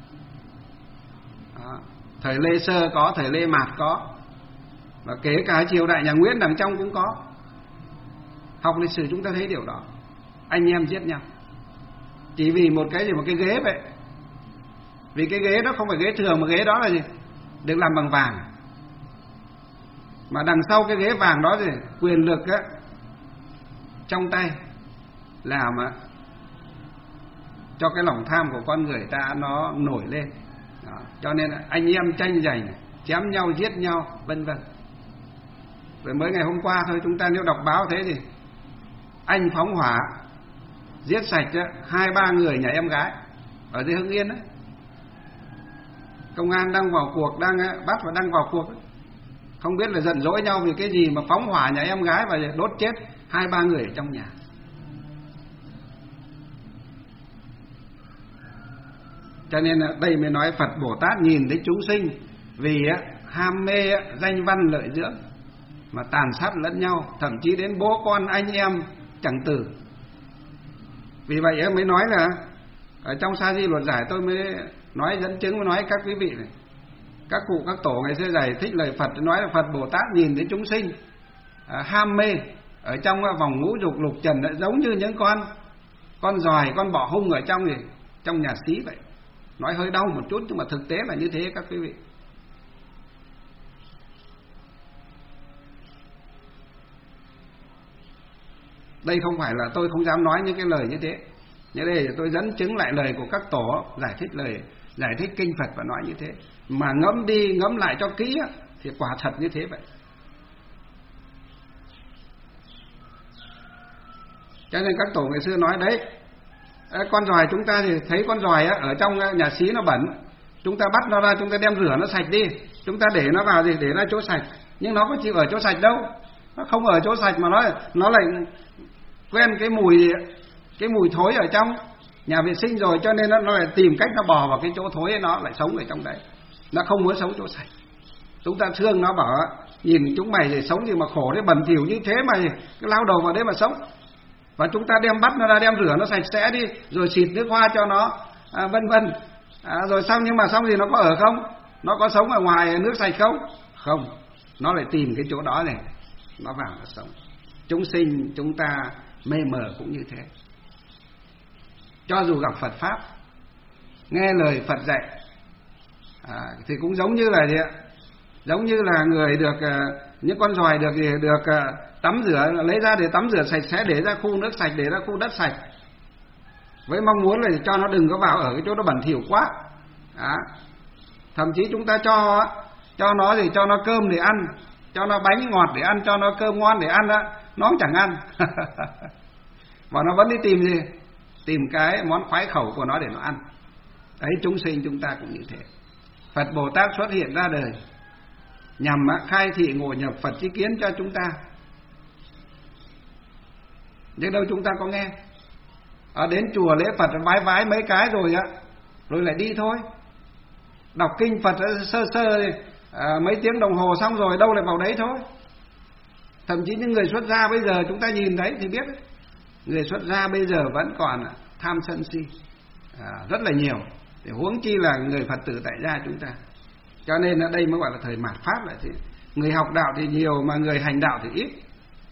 Đó. Thời Lê Sơ có, thời Lê Mạt có, và kể cả triều đại nhà Nguyễn đằng trong cũng có. Học lịch sử chúng ta thấy điều đó, anh em giết nhau chỉ vì một cái gì, một cái ghế vậy. Vì cái ghế đó không phải ghế thường, mà ghế đó là gì, được làm bằng vàng. Mà đằng sau cái ghế vàng đó gì, quyền lực á, trong tay làm á, cho cái lòng tham của con người ta nó nổi lên. Đó. Cho nên anh em tranh giành, chém nhau, giết nhau, vân vân. Rồi mới ngày hôm qua thôi, chúng ta nếu đọc báo thế thì anh phóng hỏa giết sạch hai ba người nhà em gái ở dưới Hưng Yên đấy. Công an đang vào cuộc, đang bắt và đang vào cuộc đấy. Không biết là giận dỗi nhau vì cái gì mà phóng hỏa nhà em gái và đốt chết hai ba người ở trong nhà. Cho nên đây mới nói Phật Bồ Tát nhìn thấy chúng sinh vì ham mê danh văn lợi dưỡng mà tàn sát lẫn nhau, thậm chí đến bố con anh em chẳng từ. Vì vậy em mới nói là ở trong Sa Di Luật Giải tôi mới nói dẫn chứng, mới nói các quý vị này, các cụ các tổ ngày xưa giải thích lời Phật, nói là Phật Bồ Tát nhìn thấy chúng sinh à, ham mê ở trong vòng ngũ dục lục trần đã giống như những con con giòi, con bọ hung ở trong gì trong nhà xí vậy. Nói hơi đau một chút nhưng mà thực tế là như thế các quý vị. Đây không phải là tôi không dám nói những cái lời như thế. Như đây tôi dẫn chứng lại lời của các tổ giải thích lời giải thích kinh Phật và nói như thế. Mà ngẫm đi ngẫm lại cho kỹ thì quả thật như thế vậy. Cho nên các tổ ngày xưa nói đấy, con giòi chúng ta thì thấy con giòi ở trong nhà xí nó bẩn, chúng ta bắt nó ra, chúng ta đem rửa nó sạch đi, chúng ta để nó vào gì, để nó chỗ sạch. Nhưng nó có chịu ở chỗ sạch đâu, nó không ở chỗ sạch mà nó nó lại quen cái mùi cái mùi thối ở trong nhà vệ sinh rồi, cho nên nó, nó lại tìm cách nó bò vào cái chỗ thối ấy, nó lại sống ở trong đấy, nó không muốn sống chỗ sạch. Chúng ta thương nó bảo nhìn chúng mày thì sống gì mà khổ thế, bẩn thỉu như thế mà cái lao đầu vào đấy mà sống. Và chúng ta đem bắt nó ra, đem rửa nó sạch sẽ đi, rồi xịt nước hoa cho nó, à, vân vân. À, rồi xong nhưng mà xong thì nó có ở không? Nó có sống ở ngoài nước sạch không? Không. Nó lại tìm cái chỗ đó này, nó vào nó sống. Chúng sinh chúng ta mê mờ cũng như thế. Cho dù gặp Phật Pháp, nghe lời Phật dạy, à, thì cũng giống như là gì ạ? Giống như là người được những con giòi được gì được tắm rửa, lấy ra để tắm rửa sạch sẽ, để ra khu nước sạch, để ra khu đất sạch, với mong muốn là cho nó đừng có vào ở cái chỗ nó bẩn thỉu quá. À, thậm chí chúng ta cho cho nó thì cho nó cơm để ăn, cho nó bánh ngọt để ăn, cho nó cơm ngon để ăn đó, nó cũng chẳng ăn. Và nó vẫn đi tìm gì? Tìm cái món khoái khẩu của nó để nó ăn. Đấy, chúng sinh chúng ta cũng như thế. Phật Bồ Tát xuất hiện ra đời nhằm khai thị ngộ nhập Phật chi kiến cho chúng ta. Nhưng đâu chúng ta có nghe. Ở đến chùa lễ Phật vái vái mấy cái rồi á, rồi lại đi thôi. Đọc kinh Phật sơ sơ thì, à, mấy tiếng đồng hồ xong rồi đâu lại vào đấy thôi. Thậm chí những người xuất gia bây giờ chúng ta nhìn thấy thì biết đấy. Người xuất gia bây giờ vẫn còn tham sân si à, rất là nhiều. Thì huống chi là người Phật tử tại gia chúng ta. Cho nên ở đây mới gọi là thời mạt Pháp lại thế. Người học đạo thì nhiều mà người hành đạo thì ít.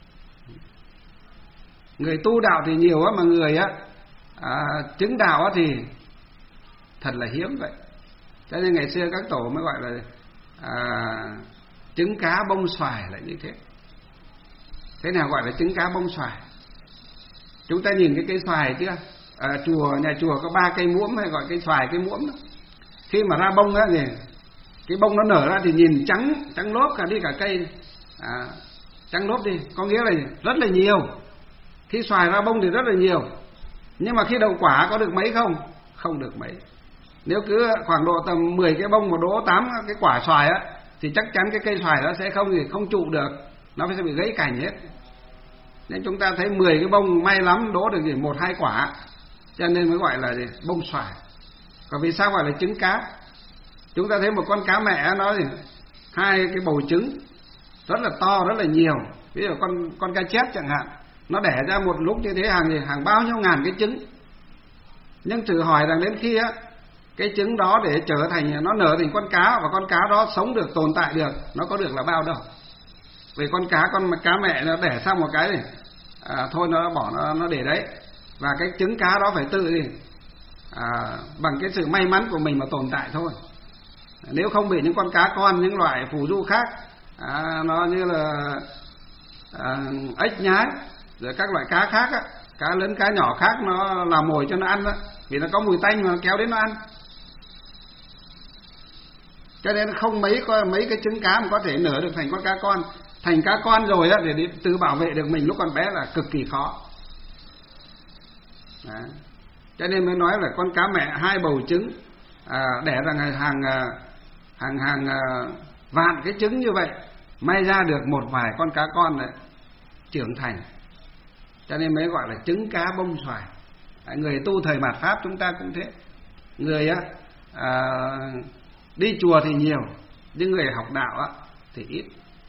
Người tu đạo thì nhiều mà người á à, chứng đạo thì thật là hiếm vậy. Cho nên ngày xưa các tổ mới gọi là à, trứng cá bông xoài lại như thế. Thế nào gọi là trứng cá bông xoài? Chúng ta nhìn cái cây xoài chưa? À, chùa nhà chùa có ba cây muỗm hay gọi cây xoài cây muỗm đó. Khi mà ra bông á thì cái bông nó nở ra thì nhìn trắng trắng lốp cả đi cả cây à, trắng lốp đi, có nghĩa là rất là nhiều. Khi xoài ra bông thì rất là nhiều, nhưng mà khi đậu quả có được mấy không? Không được mấy. Nếu cứ khoảng độ tầm mười cái bông mà đỗ tám cái quả xoài á thì chắc chắn cái cây xoài đó sẽ không gì không trụ được, nó sẽ bị gãy cành hết. Nên chúng ta thấy mười cái bông may lắm đỗ được chỉ một hai quả, cho nên mới gọi là gì? Bông xoài. Còn vì sao gọi là trứng cá? Chúng ta thấy một con cá mẹ nó thì hai cái bầu trứng rất là to, rất là nhiều. Ví dụ con con cá chép chẳng hạn, nó đẻ ra một lúc như thế hàng gì hàng bao nhiêu ngàn cái trứng. Nhưng thử hỏi rằng đến khi á cái trứng đó để trở thành nó nở thành con cá, và con cá đó sống được tồn tại được, nó có được là bao đâu. Vì con cá con cá mẹ nó đẻ xong một cái thì à, thôi nó bỏ nó nó để đấy, và cái trứng cá đó phải tự gì à, bằng cái sự may mắn của mình mà tồn tại thôi. Nếu không bị những con cá con, những loại phù du khác à, nó như là à, ếch nhái rồi các loại cá khác á, cá lớn cá nhỏ khác nó làm mồi cho nó ăn á, vì nó có mùi tanh mà nó kéo đến nó ăn. Cho nên không mấy mấy cái trứng cá mà có thể nở được thành con cá con. thành cá con rồi á, để tự bảo vệ được mình lúc còn bé là cực kỳ khó. Đấy. Cho nên mới nói là con cá mẹ hai bầu trứng à, đẻ ra hàng hàng hàng hàng vạn cái trứng như vậy, may ra được một vài con cá con đấy trưởng thành. Cho nên mới gọi là trứng cá bông xoài. Người tu thời mạt Pháp chúng ta cũng thế. Người á à, đi chùa thì nhiều, nhưng người học đạo á thì ít.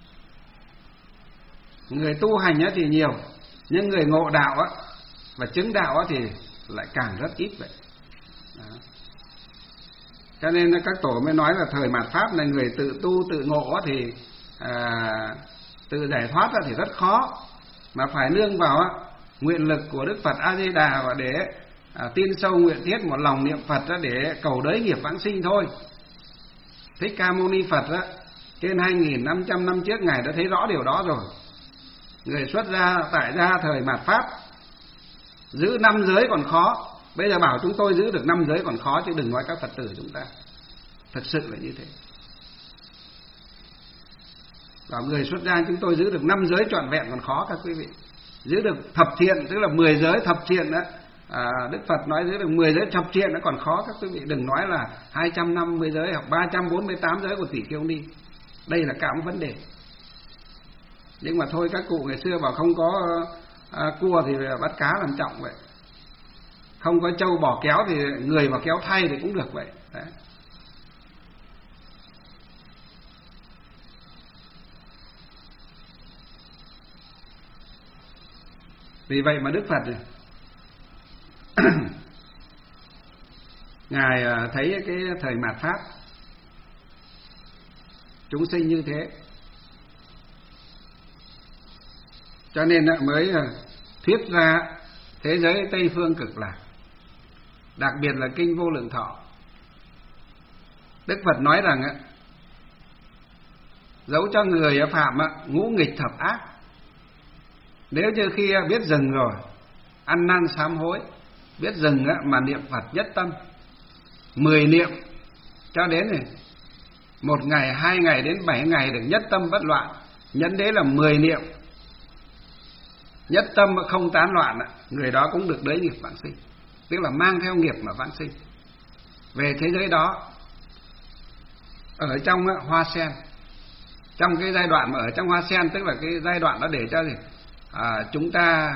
Người tu hành á thì nhiều, nhưng người ngộ đạo á và chứng đạo á thì lại càng rất ít vậy. Đó. Cho nên các tổ mới nói là thời mạt Pháp này người tự tu tự ngộ á thì à, tự giải thoát ra thì rất khó, mà phải nương vào á nguyện lực của Đức Phật A Di Đà và để à, tin sâu nguyện thiết một lòng niệm Phật đó để cầu đới nghiệp vãng sinh thôi. Thích Ca Mâu Ni Phật đó, trên hai nghìn năm trăm năm trước ngài đã thấy rõ điều đó rồi. Người xuất gia tại gia thời mạt Pháp giữ năm giới còn khó, bây giờ bảo chúng tôi giữ được năm giới còn khó, chứ đừng nói các Phật tử chúng ta. Thật sự là như thế. Bảo người xuất gia chúng tôi giữ được năm giới trọn vẹn còn khó các quý vị. Giữ được thập thiện, tức là mười giới thập thiện đó, à, Đức Phật nói giữ được mười giới thập thiện nó còn khó các quý vị, đừng nói là hai trăm năm mươi giới hoặc ba trăm bốn mươi tám giới của Tỷ Kiêu Ni. Đây là cả một vấn đề. Nhưng mà thôi, các cụ ngày xưa bảo không có à, cua thì bắt cá làm trọng vậy, không có trâu bò kéo thì người mà kéo thay thì cũng được vậy. Đấy. Vì vậy mà Đức Phật ngài thấy cái thời mạt Pháp chúng sinh như thế, cho nên mới thuyết ra thế giới Tây Phương Cực Lạc, đặc biệt là kinh Vô Lượng Thọ. Đức Phật nói rằng dẫu cho người phạm ngũ nghịch thập ác, nếu như khi biết dừng rồi, ăn năn sám hối, biết dừng mà niệm Phật nhất tâm, mười niệm cho đến này một ngày, hai ngày đến bảy ngày được nhất tâm bất loạn, nhẫn đấy là mười niệm nhất tâm không tán loạn, người đó cũng được đới nghiệp vãng sinh, tức là mang theo nghiệp mà vãng sinh về thế giới đó. Ở trong hoa sen, trong cái giai đoạn mà ở trong hoa sen, tức là cái giai đoạn đó để cho gì à, chúng ta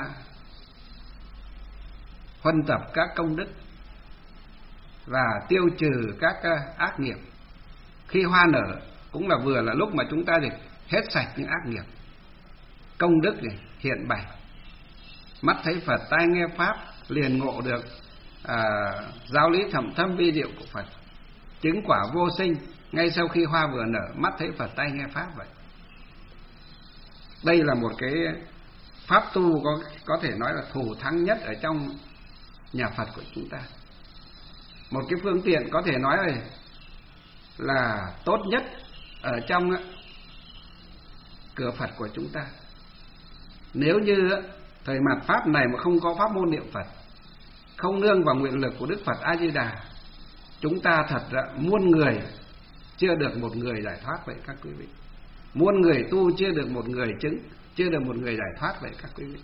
huân tập các công đức và tiêu trừ các ác nghiệp. Khi hoa nở cũng là vừa là lúc mà chúng ta thì hết sạch những ác nghiệp, công đức thì hiện bày, mắt thấy Phật, tai nghe Pháp, liền ngộ được à, giáo lý thầm thâm vi diệu của Phật, chứng quả vô sinh ngay sau khi hoa vừa nở, mắt thấy Phật, tai nghe Pháp vậy. Đây là một cái pháp tu có có thể nói là thù thắng nhất ở trong nhà Phật của chúng ta. Một cái phương tiện có thể nói là, là tốt nhất ở trong cửa Phật của chúng ta. Nếu như thời mạt Pháp này mà không có pháp môn niệm Phật, không nương vào nguyện lực của Đức Phật A Di Đà, chúng ta thật là muôn người chưa được một người giải thoát vậy các quý vị. Muôn người tu chưa được một người chứng, chưa được một người giải thoát vậy các quý vị.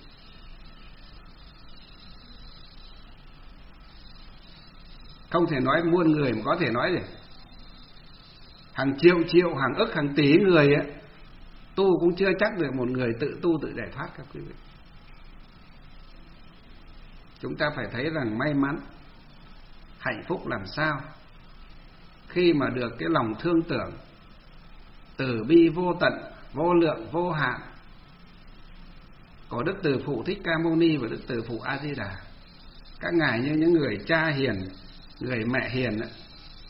Không thể nói muôn người, mà có thể nói gì hàng triệu triệu, hàng ức, hàng tỷ người ấy, tu cũng chưa chắc được một người tự tu tự giải thoát các quý vị. Chúng ta phải thấy rằng may mắn, hạnh phúc làm sao khi mà được cái lòng thương tưởng từ bi vô tận, vô lượng, vô hạn của Đức Từ Phụ Thích Ca Mâu Ni và Đức Từ Phụ A Di Đà. Các ngài như những người cha hiền, người mẹ hiền ấy,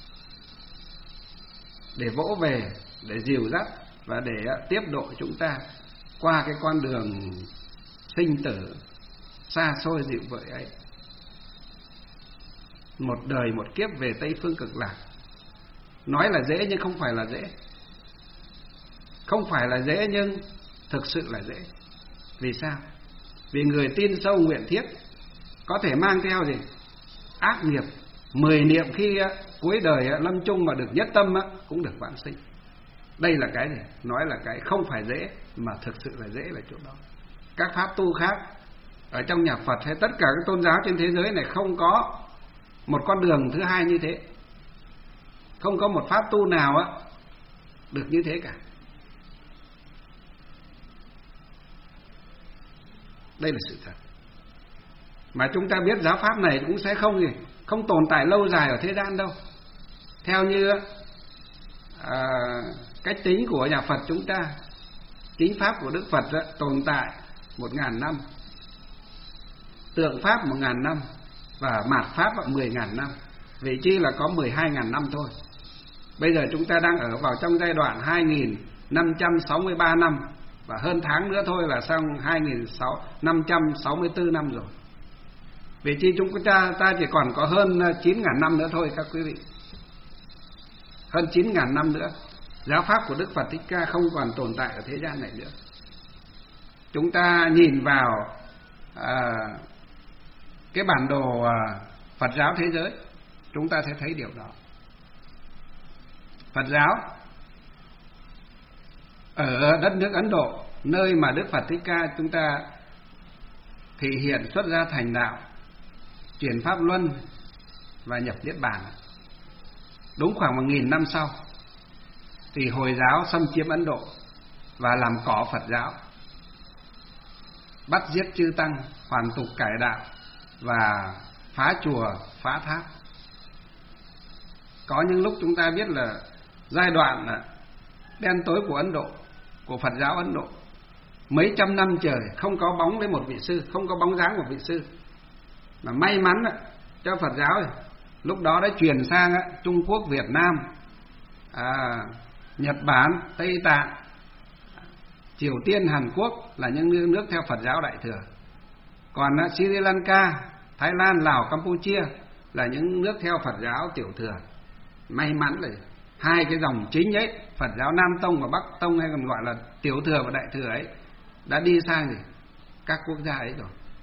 để vỗ về, để dìu dắt và để tiếp độ chúng ta qua cái con đường sinh tử xa xôi dịu vợi ấy. Một đời một kiếp về Tây Phương Cực Lạc, nói là dễ nhưng không phải là dễ. Không phải là dễ nhưng thực sự là dễ. Vì sao? Vì người tin sâu nguyện thiết có thể mang theo gì? Ác nghiệp, mười niệm khi cuối đời lâm chung mà được nhất tâm cũng được vãng sinh. Đây là cái gì? Nói là cái không phải dễ, mà thực sự là dễ là chỗ đó. Các pháp tu khác ở trong nhà Phật hay tất cả các tôn giáo trên thế giới này không có một con đường thứ hai như thế. Không có một pháp tu nào á được như thế cả. Đây là sự thật. Mà chúng ta biết giáo pháp này cũng sẽ không gì, không tồn tại lâu dài ở thế gian đâu. Theo như à, cách tính của nhà Phật chúng ta, chính pháp của Đức Phật đó, tồn tại một ngàn năm, tượng pháp một ngàn năm và mạt pháp là mười ngàn năm. Vị chi là có mười hai ngàn năm thôi. Bây giờ chúng ta đang ở vào trong giai đoạn hai nghìn năm trăm sáu mươi ba năm, và hơn tháng nữa thôi là xong hai nghìn năm trăm sáu mươi tư năm rồi. Vì chi chúng ta ta chỉ còn có hơn chín ngàn năm nữa thôi các quý vị. Hơn chín ngàn năm nữa, giáo pháp của Đức Phật Thích Ca không còn tồn tại ở thế gian này nữa. Chúng ta nhìn vào à, cái bản đồ à, Phật giáo thế giới, chúng ta sẽ thấy điều đó. Phật giáo ở đất nước Ấn Độ, nơi mà Đức Phật Thích Ca chúng ta thị hiện xuất gia thành đạo, chuyển pháp luân và nhập niết bàn, đúng khoảng một nghìn năm sau thì Hồi giáo xâm chiếm Ấn Độ và làm cỏ Phật giáo, bắt giết chư tăng, hoàn tục cải đạo và phá chùa, phá tháp. Có những lúc chúng ta biết là giai đoạn là đen tối của Ấn Độ, của Phật giáo Ấn Độ, mấy trăm năm trời không có bóng đến một vị sư, không có bóng dáng một vị sư. Mà may mắn cho Phật giáo này, lúc đó đã truyền sang Trung Quốc, Việt Nam, à, Nhật Bản, Tây Tạng, Triều Tiên, Hàn Quốc là những nước theo Phật giáo Đại thừa. Còn Sri Lanka, Thái Lan, Lào, Campuchia là những nước theo Phật giáo Tiểu thừa. May mắn là hai cái dòng chính ấy, Phật giáo Nam Tông và Bắc Tông, hay còn gọi là Tiểu thừa và Đại thừa ấy, đã đi sang gì? Các quốc gia ấy rồi.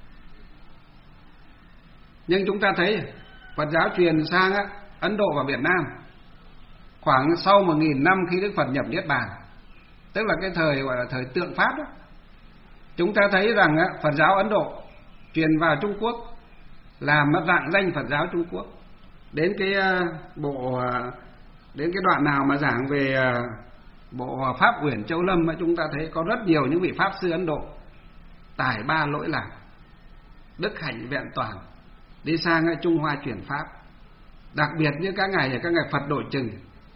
Nhưng chúng ta thấy Phật giáo truyền sang Ấn Độ và Việt Nam khoảng sau một nghìn năm khi Đức Phật nhập niết bàn, tức là cái thời gọi là thời tượng pháp đó. Chúng ta thấy rằng Phật giáo Ấn Độ truyền vào Trung Quốc, làm rạng danh Phật giáo Trung Quốc. Đến cái bộ đến cái đoạn nào mà giảng về bộ Pháp Uyển Châu Lâm, chúng ta thấy có rất nhiều những vị pháp sư Ấn Độ tài ba lỗi lạc, đức hạnh vẹn toàn, đi sang Trung Hoa truyền pháp. Đặc biệt như các ngài các ngài Phật Đội Trừng,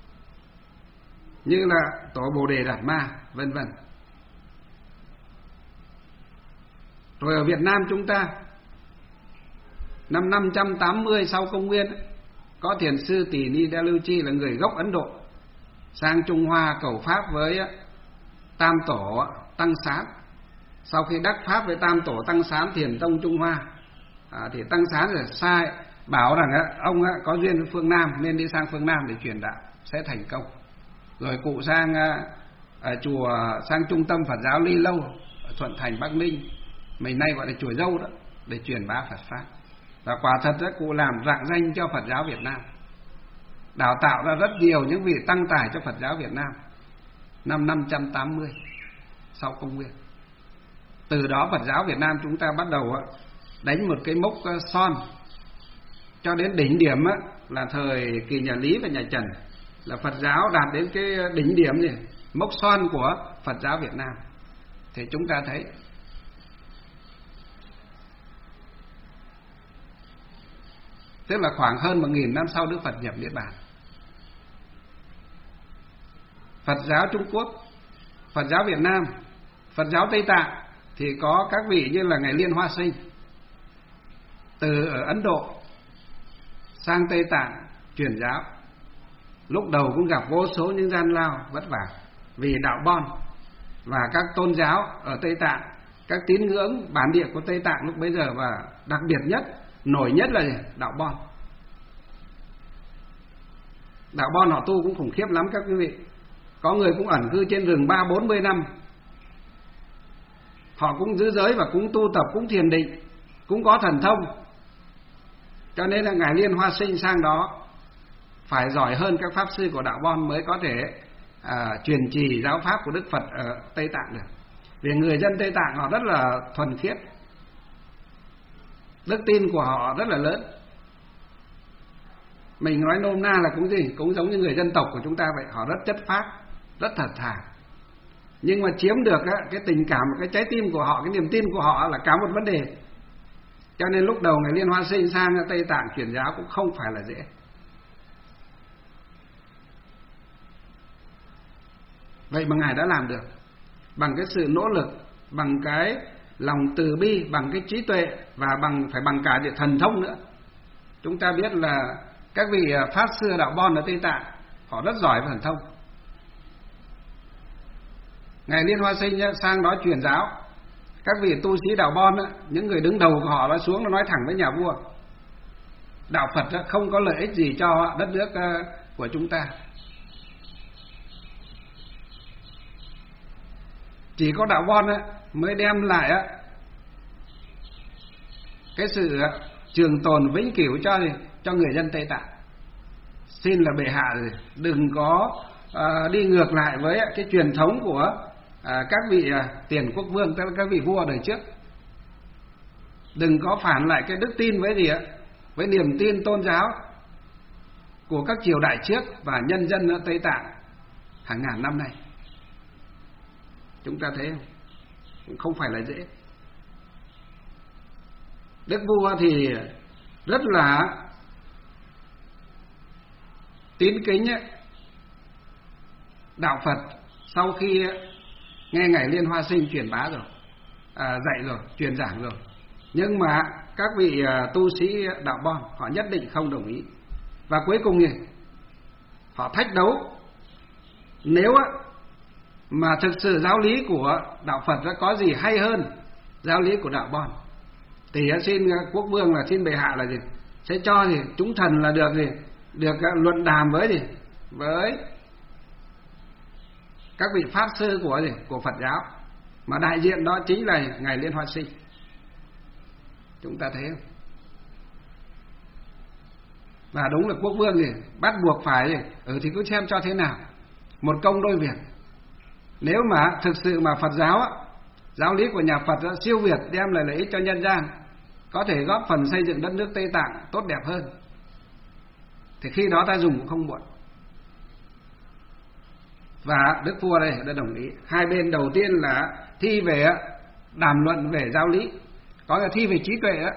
như là Tổ Bồ Đề Đạt Ma, vân vân. Rồi ở Việt Nam chúng ta, năm năm trăm tám mươi sau công nguyên, có thiền sư Tỳ Ni Đa Lưu Chi là người gốc Ấn Độ, sang Trung Hoa cầu pháp với Tam Tổ Tăng Sán. Sau khi đắc pháp với Tam Tổ Tăng Sán Thiền Tông Trung Hoa, à, thì Tăng Sán rồi sai bảo rằng ông có duyên với phương Nam nên đi sang phương Nam để truyền đạo sẽ thành công. Rồi cụ sang ở chùa, sang trung tâm Phật giáo Ly Lâu ở Thuận Thành, Bắc Ninh, mình nay gọi là chùa Dâu đó, để truyền bá Phật pháp. Và quả thật đó, cụ làm rạng danh cho Phật giáo Việt Nam, đào tạo ra rất nhiều những vị tăng tài cho Phật giáo Việt Nam năm năm trăm tám mươi sau công nguyên. Từ đó Phật giáo Việt Nam chúng ta bắt đầu đánh một cái mốc son, cho đến đỉnh điểm là thời kỳ nhà Lý và nhà Trần, là Phật giáo đạt đến cái đỉnh điểm gì, mốc son của Phật giáo Việt Nam. Thì chúng ta thấy tức là khoảng hơn một nghìn năm sau Đức Phật nhập niết bàn, Phật giáo Trung Quốc, Phật giáo Việt Nam, Phật giáo Tây Tạng thì có các vị như là ngài Liên Hoa Sinh, từ ở Ấn Độ sang Tây Tạng truyền giáo. Lúc đầu cũng gặp vô số những gian lao vất vả vì đạo bon, và các tôn giáo ở Tây Tạng, các tín ngưỡng bản địa của Tây Tạng lúc bấy giờ, và đặc biệt nhất, nổi nhất là đạo bon. Đạo bon họ tu cũng khủng khiếp lắm các quý vị. Có người cũng ẩn cư trên rừng ba bốn mươi năm, họ cũng giữ giới và cũng tu tập, cũng thiền định, cũng có thần thông. Cho nên là ngài Liên Hoa Sinh sang đó phải giỏi hơn các pháp sư của đạo bon mới có thể à, truyền trì giáo pháp của Đức Phật ở Tây Tạng được. Vì người dân Tây Tạng họ rất là thuần khiết, đức tin của họ rất là lớn. Mình nói nôm na là cũng gì, cũng giống như người dân tộc của chúng ta vậy, họ rất chất phác, rất thật thà. Nhưng mà chiếm được á, cái tình cảm, cái trái tim của họ, cái niềm tin của họ là cả một vấn đề. Cho nên lúc đầu Ngài Liên Hoa Sinh sang Tây Tạng truyền giáo cũng không phải là dễ. Vậy mà Ngài đã làm được, bằng cái sự nỗ lực, bằng cái lòng từ bi, bằng cái trí tuệ, và bằng phải bằng cả cái thần thông nữa. Chúng ta biết là các vị Pháp Sư Đạo Bon ở Tây Tạng họ rất giỏi về thần thông. Ngài Liên Hoa Sinh sang đó truyền giáo, các vị tu sĩ Đạo Bon, những người đứng đầu của họ đã xuống nó nói thẳng với nhà vua: đạo Phật không có lợi ích gì cho đất nước của chúng ta, chỉ có Đạo Bon mới đem lại cái sự trường tồn vĩnh cửu cho cho người dân Tây Tạng. Xin là bệ hạ đừng có à, đi ngược lại với cái truyền thống của à, các vị à, tiền quốc vương, tức là các vị vua đời trước. Đừng có phản lại cái đức tin với gì ạ, với niềm tin tôn giáo của các triều đại trước và nhân dân ở Tây Tạng hàng ngàn năm nay. Chúng ta thấy không? Cũng không phải là dễ. Đức vua thì rất là tín kính ấy, đạo Phật. Sau khi nghe Ngài Liên Hoa Sinh truyền bá rồi, à, dạy rồi, truyền giảng rồi, nhưng mà các vị tu sĩ Đạo Bon họ nhất định không đồng ý. Và cuối cùng thì họ thách đấu. Nếu mà thực sự giáo lý của đạo Phật có gì hay hơn giáo lý của Đạo Bon, thì xin quốc vương là xin bệ hạ là gì, sẽ cho gì chúng thần là được gì, được luận đàm với gì, với các vị pháp sư của gì, của Phật giáo, mà đại diện đó chính là Ngài Liên Hoa Sinh. Chúng ta thấy không? Và đúng là quốc vương gì bắt buộc phải gì, ừ thì cứ xem cho thế nào, một công đôi việc. Nếu mà thực sự mà Phật giáo, giáo lý của nhà Phật siêu việt, đem lại lợi ích cho nhân gian, có thể góp phần xây dựng đất nước Tây Tạng tốt đẹp hơn, thì khi đó ta dùng cũng không muộn. Và Đức vua đây đã đồng ý. Hai bên đầu tiên là thi về đàm luận về giáo lý, có là thi về trí tuệ đó,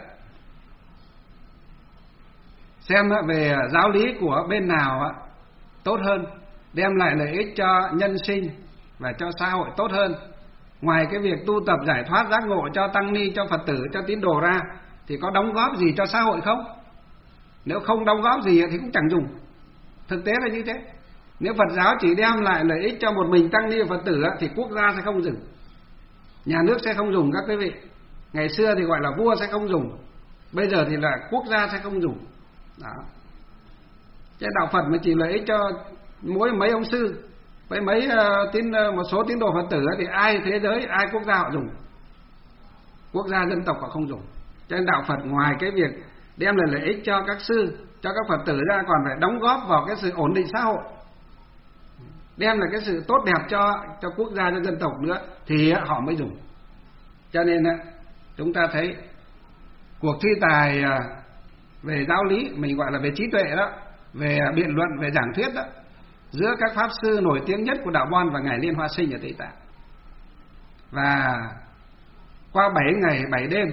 xem về giáo lý của bên nào tốt hơn, đem lại lợi ích cho nhân sinh và cho xã hội tốt hơn. Ngoài cái việc tu tập giải thoát giác ngộ cho tăng ni, cho Phật tử, cho tín đồ ra, thì có đóng góp gì cho xã hội không? Nếu không đóng góp gì thì cũng chẳng dùng. Thực tế là như thế. Nếu Phật giáo chỉ đem lại lợi ích cho một mình tăng ni và Phật tử thì quốc gia sẽ không dùng, nhà nước sẽ không dùng. Các quý vị, ngày xưa thì gọi là vua sẽ không dùng, bây giờ thì là quốc gia sẽ không dùng. Đó. Chứ đạo Phật mà chỉ lợi ích cho mỗi mấy ông sư với mấy uh, tín uh, một số tín đồ Phật tử thì ai thế giới, ai quốc gia họ dùng, quốc gia dân tộc họ không dùng. Cho nên đạo Phật ngoài cái việc đem lại lợi ích cho các sư, cho các Phật tử ra, còn phải đóng góp vào cái sự ổn định xã hội, đem lại cái sự tốt đẹp cho cho quốc gia, cho dân tộc nữa, thì họ mới dùng. Cho nên chúng ta thấy cuộc thi tài về giáo lý, mình gọi là về trí tuệ đó, về biện luận, về giảng thuyết đó, giữa các pháp sư nổi tiếng nhất của Đạo Bon và Ngài Liên Hoa Sinh ở Tây Tạng. Và qua bảy ngày bảy đêm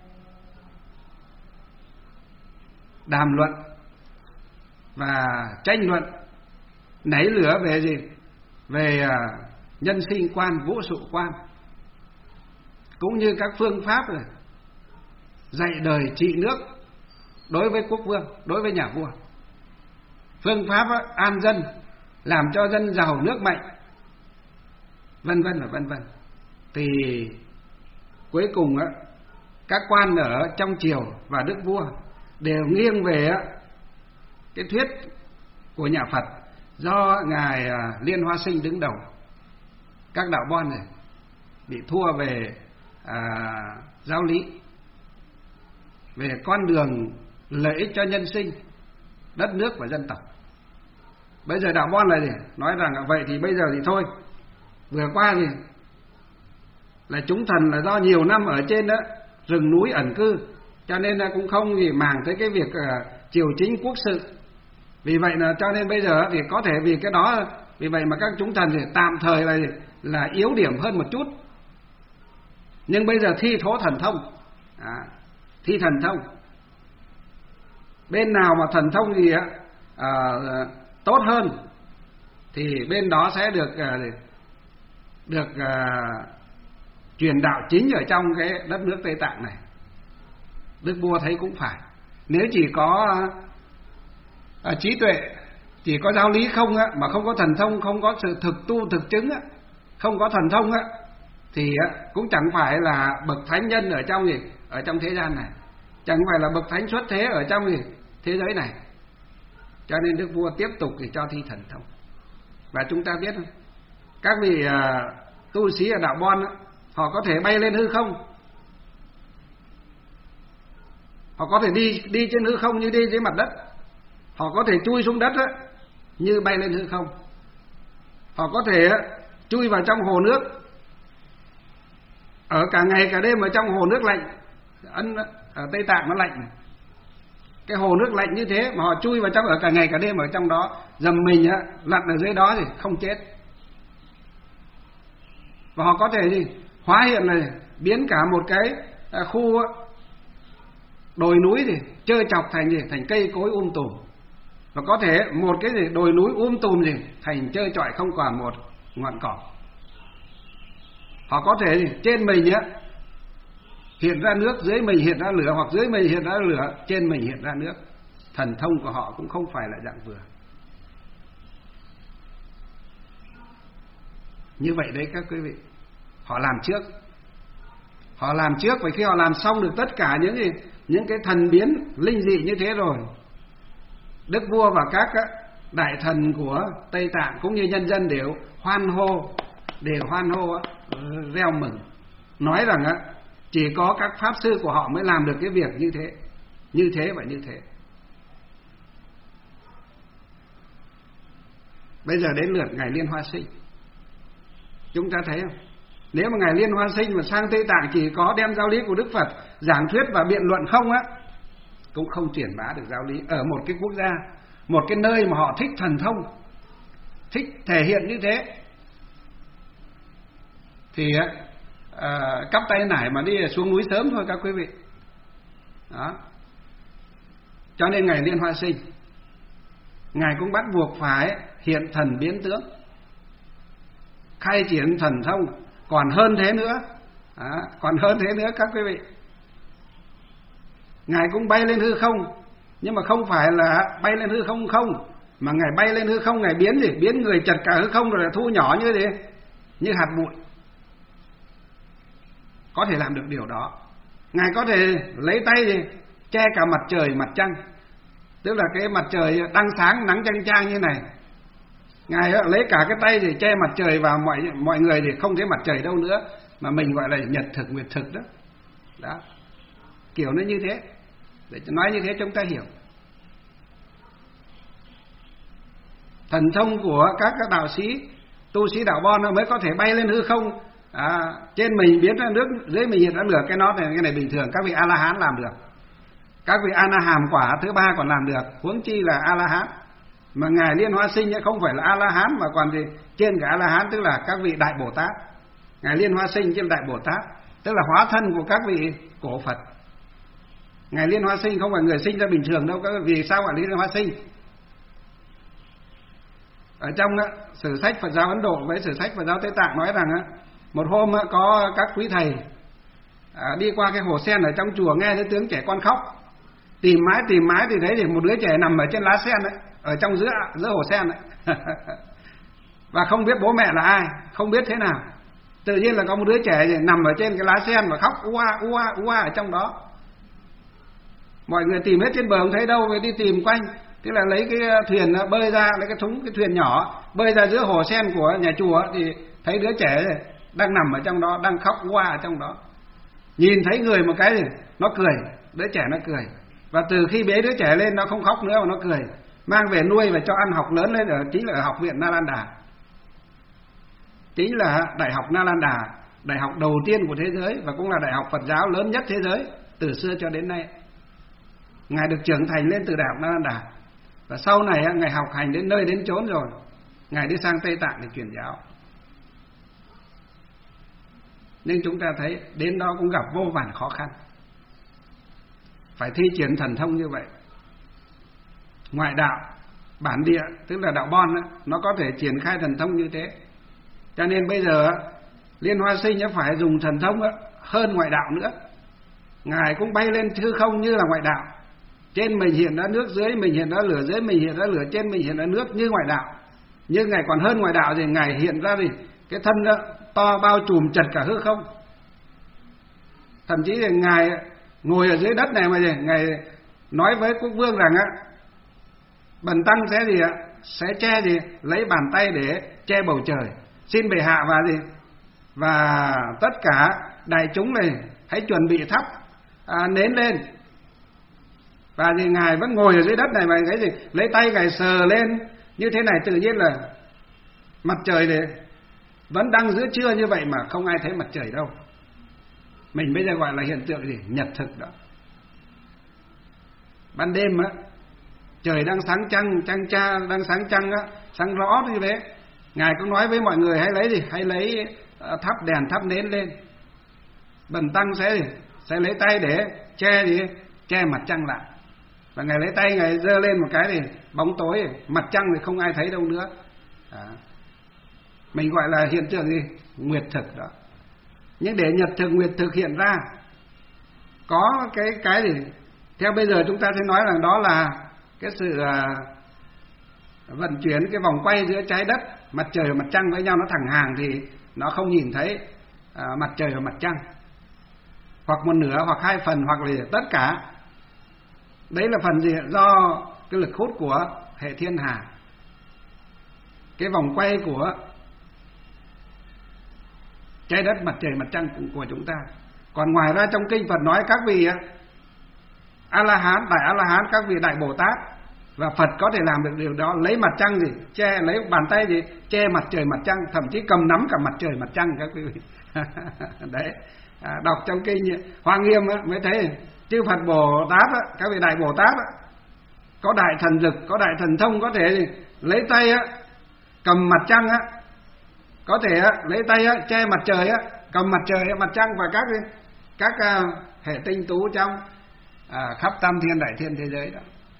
đàm luận và tranh luận, nảy lửa về gì? Về nhân sinh quan, vũ trụ quan, cũng như các phương pháp này, dạy đời trị nước đối với quốc vương, đối với nhà vua, phương pháp an dân, làm cho dân giàu nước mạnh, vân vân và vân vân. Thì cuối cùng các quan ở trong triều và đức vua đều nghiêng về cái thuyết của nhà Phật do Ngài Liên Hoa Sinh đứng đầu. Các đạo bon này bị thua về à, giáo lý, về con đường lợi ích cho nhân sinh, đất nước và dân tộc. Bây giờ Đạo Bon là gì? Nói rằng vậy thì bây giờ thì thôi. Vừa qua gì? Là chúng thần là do nhiều năm ở trên đó rừng núi ẩn cư, cho nên là cũng không gì màng tới cái việc uh, triều chính quốc sự. Vì vậy là cho nên bây giờ thì có thể vì cái đó, vì vậy mà các chúng thần thì tạm thời là là yếu điểm hơn một chút. Nhưng bây giờ thi thố thần thông, à, thi thần thông. Bên nào mà thần thông gì á à, tốt hơn thì bên đó sẽ được à, được à, truyền đạo chính ở trong cái đất nước Tây Tạng này. Đức vua thấy cũng phải, nếu chỉ có à, trí tuệ, chỉ có giáo lý không á, mà không có thần thông, không có sự thực tu thực chứng á, không có thần thông á, thì á, cũng chẳng phải là bậc thánh nhân ở trong gì ở trong thế gian này, chẳng phải là bậc thánh xuất thế ở trong gì thế giới này. Cho nên Đức vua tiếp tục thì cho thi thần thông. Và chúng ta biết không, các vị à, tu sĩ ở Đạo Bon á, họ có thể bay lên hư không, họ có thể đi đi trên hư không như đi trên mặt đất, họ có thể chui xuống đất á, như bay lên hư không, họ có thể á, chui vào trong hồ nước, ở cả ngày cả đêm ở trong hồ nước lạnh. Ấn ở Tây Tạng nó lạnh, cái hồ nước lạnh như thế mà họ chui vào trong ở cả ngày cả đêm ở trong đó, dầm mình á, lặn ở dưới đó thì không chết. Và họ có thể gì hóa hiện này, biến cả một cái khu đồi núi thì trơ chọc thành gì thành cây cối um tùm, và có thể một cái gì đồi núi um tùm gì thành trơ trọi không còn một ngọn cỏ. Họ có thể gì trên mình á hiện ra nước, dưới mình hiện ra lửa, hoặc dưới mình hiện ra lửa, trên mình hiện ra nước. Thần thông của họ cũng không phải là dạng vừa. Như vậy đấy các quý vị, họ làm trước, họ làm trước, và khi họ làm xong được tất cả những gì, những cái thần biến linh dị như thế rồi, đức vua và các đại thần của Tây Tạng cũng như nhân dân đều hoan hô, đều hoan hô reo mừng, nói rằng á chỉ có các pháp sư của họ mới làm được cái việc như thế, như thế và như thế. Bây giờ đến lượt ngài Liên Hoa Sinh. Chúng ta thấy không? Nếu mà ngài Liên Hoa Sinh mà sang Tây Tạng chỉ có đem giáo lý của Đức Phật giảng thuyết và biện luận không á, cũng không truyền bá được giáo lý ở một cái quốc gia, một cái nơi mà họ thích thần thông, thích thể hiện như thế, thì à, cắp tay nải mà đi xuống núi sớm thôi các quý vị. Đó. Cho nên ngài Liên Hoa Sinh, ngài cũng bắt buộc phải hiện thần biến tướng, khai triển thần thông, còn hơn thế nữa, à, còn hơn thế nữa các quý vị. Ngài cũng bay lên hư không, nhưng mà không phải là bay lên hư không không, mà ngài bay lên hư không, ngài biến gì, biến người chật cả hư không rồi là thu nhỏ như thế, như hạt bụi. Có thể làm được điều đó. Ngài có thể lấy tay gì che cả mặt trời mặt trăng, tức là cái mặt trời đang sáng nắng chang chang như này, ngài lấy cả cái tay thì che mặt trời vào, mọi mọi người thì không thấy mặt trời đâu nữa, mà mình gọi là nhật thực nguyệt thực đó. Đó, kiểu nó như thế, để nói như thế chúng ta hiểu. Thần thông của các các đạo sĩ, tu sĩ Đạo Bon nó mới có thể bay lên hư không, à, trên mình biến ra nước, dưới mình hiện ra lửa. Cái nó này, cái này bình thường các vị A La Hán làm được, các vị A Na Hàm quả thứ ba còn làm được, huống chi là A La Hán. Mà ngài Liên Hoa Sinh không phải là A La Hán mà còn gì trên cả A La Hán, tức là các vị Đại Bồ Tát. Ngài Liên Hoa Sinh trên Đại Bồ Tát, tức là hóa thân của các vị cổ Phật. Ngài Liên Hoa Sinh không phải người sinh ra bình thường đâu, các vì sao gọi Liên Hoa Sinh? Ở trong đó, sử sách Phật giáo Ấn Độ với sử sách Phật giáo Tây Tạng nói rằng một hôm có các quý thầy đi qua cái hồ sen ở trong chùa, nghe thấy tiếng trẻ con khóc, tìm mãi tìm mãi thì thấy thì một đứa trẻ nằm ở trên lá sen ấy, ở trong giữa giữa hồ sen ấy. Và không biết bố mẹ là ai, không biết thế nào, tự nhiên là có một đứa trẻ nằm ở trên cái lá sen và khóc ua ua ua ở trong đó. Mọi người tìm hết trên bờ không thấy đâu, mới đi tìm quanh, tức là lấy cái thuyền bơi ra, lấy cái thúng cái thuyền nhỏ bơi ra giữa hồ sen của nhà chùa thì thấy đứa trẻ đang nằm ở trong đó, đang khóc ua ở trong đó. Nhìn thấy người một cái thì nó cười, đứa trẻ nó cười, và từ khi bế đứa trẻ lên nó không khóc nữa mà nó cười. mang về nuôi và cho ăn học lớn lên ở chính là ở học viện Nalanda, chính là đại học Nalanda, đại học đầu tiên của thế giới và cũng là đại học Phật giáo lớn nhất thế giới từ xưa cho đến nay. Ngài được trưởng thành lên từ đại học Nalanda và sau này Ngài học hành đến nơi đến chốn rồi, Ngài đi sang Tây Tạng để truyền giáo. Nhưng chúng ta thấy đến đó cũng gặp vô vàn khó khăn, phải thi triển thần thông như vậy. Ngoại đạo bản địa tức là đạo Bon đó, nó có thể triển khai thần thông như thế. Cho nên bây giờ Liên Hoa Sinh phải dùng thần thông hơn ngoại đạo nữa. Ngài cũng bay lên hư không như là ngoại đạo, trên mình hiện ra nước, dưới mình hiện ra lửa, dưới mình hiện ra lửa, trên mình hiện ra nước như ngoại đạo. Nhưng Ngài còn hơn ngoại đạo thì Ngài hiện ra gì? Cái thân đó, to bao trùm chật cả hư không. Thậm chí là Ngài ngồi ở dưới đất này mà gì? Ngài nói với quốc vương rằng á, bần tăng sẽ gì ạ? Sẽ che gì? Lấy bàn tay để che bầu trời. Xin bệ hạ và gì? Và tất cả đại chúng này hãy chuẩn bị thắp à, nến lên. Và thì Ngài vẫn ngồi ở dưới đất này mà thấy gì? Lấy tay Ngài sờ lên như thế này, tự nhiên là mặt trời này vẫn đang giữa trưa như vậy mà không ai thấy mặt trời đâu. Mình bây giờ gọi là hiện tượng gì? Nhật thực đó. Ban đêm á, trời đang sáng trăng, trăng cha đang sáng trăng á, sáng rõ như thế. Ngài cũng nói với mọi người hãy lấy gì? Hãy lấy uh, thắp đèn, thắp nến lên. Bần tăng sẽ gì? Sẽ lấy tay để che gì? Che mặt trăng lại. Và Ngài lấy tay Ngài giơ lên một cái thì bóng tối, mặt trăng thì không ai thấy đâu nữa. À. Mình gọi là hiện tượng gì? Nguyệt thực đó. Nhưng để nhật thực, nguyệt thực hiện ra có cái cái gì? Theo bây giờ chúng ta sẽ nói rằng đó là cái sự uh, vận chuyển cái vòng quay giữa trái đất, mặt trời và mặt trăng với nhau nó thẳng hàng thì nó không nhìn thấy uh, mặt trời và mặt trăng, hoặc một nửa hoặc hai phần hoặc là tất cả. Đấy là phần gì? Do cái lực hút của hệ thiên hà, cái vòng quay của trái đất, mặt trời, mặt trăng của chúng ta. Còn ngoài ra trong kinh Phật nói các vị A La Hán, đại A La Hán, các vị đại Bồ Tát và Phật có thể làm được điều đó, lấy mặt trăng gì che, lấy bàn tay gì che mặt trời mặt trăng, thậm chí cầm nắm cả mặt trời mặt trăng các vị. Đấy, à, đọc trong kinh Hoa Nghiêm á, mới thấy chư Phật Bồ Tát á, các vị đại Bồ Tát á, có đại thần lực, có đại thần thông, có thể gì lấy tay á cầm mặt trăng á, có thể á, lấy tay á, che mặt trời á, cầm mặt trời á, mặt trăng và các các uh, hệ tinh tú trong à, khắp tam thiên đại thiên thế giới đó.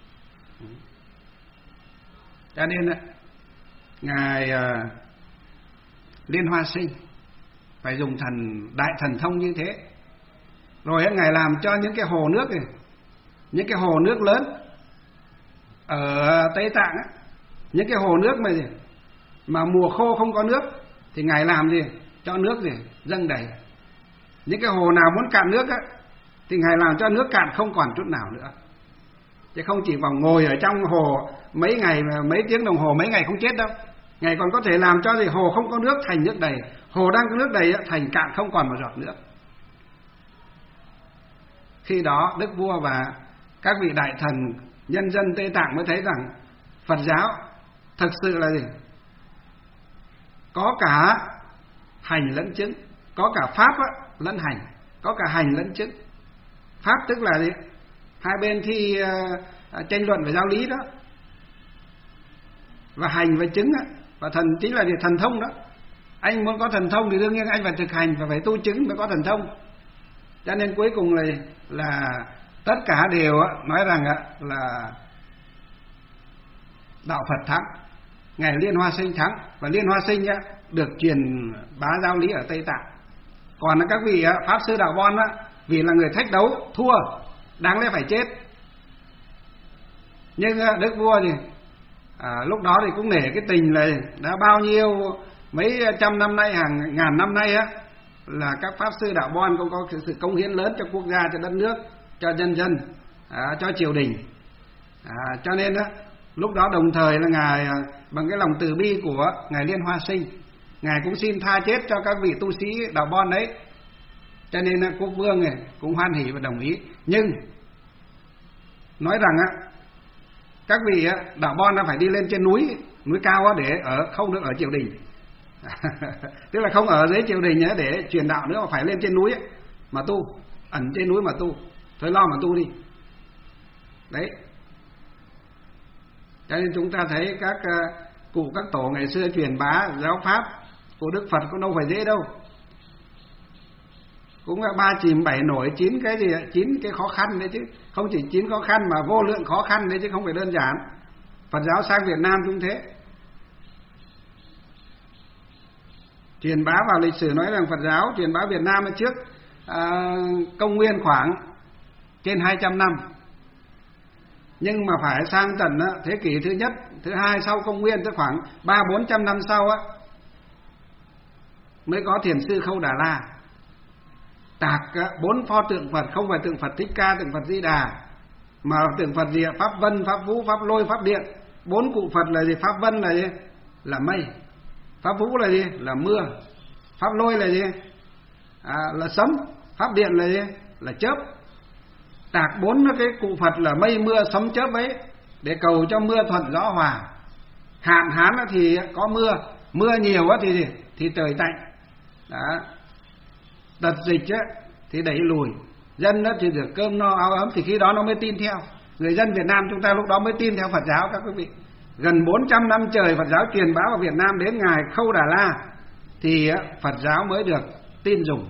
Cho nên á, Ngài uh, Liên Hoa Sinh phải dùng thần đại thần thông như thế. Rồi á, Ngài làm cho những cái hồ nước này, những cái hồ nước lớn ở Tây Tạng á, những cái hồ nước mà gì mà mùa khô không có nước thì Ngài làm gì? Cho nước gì? Dâng đầy. Những cái hồ nào muốn cạn nước á thì Ngài làm cho nước cạn không còn chút nào nữa. Chứ không chỉ vào ngồi ở trong hồ mấy ngày, mấy tiếng đồng hồ, mấy ngày không chết đâu. Ngài còn có thể làm cho gì hồ không có nước thành nước đầy, hồ đang có nước đầy á, thành cạn không còn một giọt nữa. Khi đó Đức Vua và các vị đại thần, nhân dân Tây Tạng mới thấy rằng Phật giáo thực sự là gì? Có cả hành lẫn chứng, có cả pháp á, lẫn hành, có cả hành lẫn chứng. Pháp tức là gì? Hai bên thi uh, tranh luận về giáo lý đó. Và hành và chứng á, và thần chính là gì? Thần thông đó. Anh muốn có thần thông thì đương nhiên anh phải thực hành và phải tu chứng mới có thần thông. Cho nên cuối cùng là là tất cả đều á, nói rằng á, là đạo Phật thắng, Ngài Liên Hoa Sinh thắng, và Liên Hoa Sinh á, được truyền bá giáo lý ở Tây Tạng. Còn các vị á, pháp sư đạo Bon á, vì là người thách đấu thua, đáng lẽ phải chết. Nhưng á, Đức Vua thì à, lúc đó thì cũng nể cái tình là đã bao nhiêu mấy trăm năm nay, hàng ngàn năm nay á, là các pháp sư đạo Bon cũng có sự cống hiến lớn cho quốc gia, cho đất nước, cho nhân dân, à, cho triều đình. À, cho nên á, lúc đó đồng thời là Ngài bằng cái lòng từ bi của Ngài Liên Hoa Sinh, Ngài cũng xin tha chết cho các vị tu sĩ đạo Bon đấy. Cho nên là quốc vương này cũng hoan hỉ và đồng ý. Nhưng nói rằng á, Các vị á, đạo Bon đã phải đi lên trên núi, núi cao á, để ở không được ở triều đình. Tức là không ở dưới triều đình á, để truyền đạo nữa, mà phải lên trên núi ấy, mà tu, ẩn trên núi mà tu. Thôi lo mà tu đi. Đấy. Cho nên chúng ta thấy các uh, cụ các tổ ngày xưa truyền bá giáo pháp của Đức Phật cũng đâu phải dễ đâu. Cũng là ba chìm bảy nổi, chín cái gì, chín cái khó khăn đấy chứ, không chỉ chín khó khăn mà vô lượng khó khăn đấy chứ không phải đơn giản. Phật giáo sang Việt Nam cũng thế. Truyền bá vào lịch sử nói rằng Phật giáo truyền bá Việt Nam trước à, công nguyên khoảng trên hai trăm năm. Nhưng mà phải sang tận thế kỷ thứ nhất, thứ hai sau công nguyên, tới khoảng ba bốn trăm năm sau á, mới có thiền sư Khâu Đà La tạc bốn pho tượng Phật, không phải tượng Phật Thích Ca, tượng Phật Di Đà, mà tượng Phật gì? Pháp Vân, Pháp Vũ, Pháp Lôi, Pháp Điện. Bốn cụ Phật là gì? Pháp Vân là gì? Là mây. Pháp Vũ là gì? Là mưa. Pháp Lôi là gì? À, là sấm. Pháp Điện là gì? Là chớp. Tạc bốn cái cụ Phật là mây, mưa, sấm, chớp ấy để cầu cho mưa thuận gió hòa. Hạn hán thì có mưa, mưa nhiều thì gì? Thì trời tạnh. Đó. Tật dịch á, thì đẩy lùi, dân đó thì được cơm no áo ấm, thì khi đó nó mới tin theo. Người dân Việt Nam chúng ta lúc đó mới tin theo Phật giáo các quý vị. Gần bốn trăm năm trời Phật giáo truyền bá vào Việt Nam, đến ngài Khâu Đà La thì Phật giáo mới được tin dùng.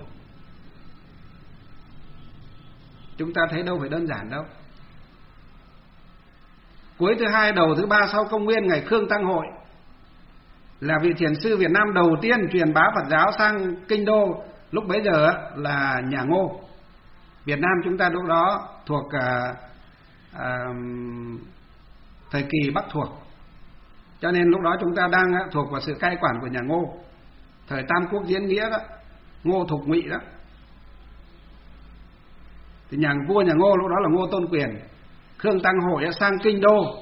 Chúng ta thấy đâu phải đơn giản đâu. Cuối thứ hai đầu thứ ba sau công nguyên, ngày Khương Tăng Hội là vị thiền sư Việt Nam đầu tiên truyền bá Phật giáo sang kinh đô. Lúc bấy giờ là nhà Ngô. Việt Nam chúng ta lúc đó thuộc à, à, thời kỳ Bắc thuộc, cho nên lúc đó chúng ta đang thuộc vào sự cai quản của nhà Ngô. Thời Tam Quốc Diễn Nghĩa đó, Ngô Thục Ngụy đó. Thì nhà vua nhà Ngô lúc đó là Ngô Tôn Quyền. Khương Tăng Hội sang kinh đô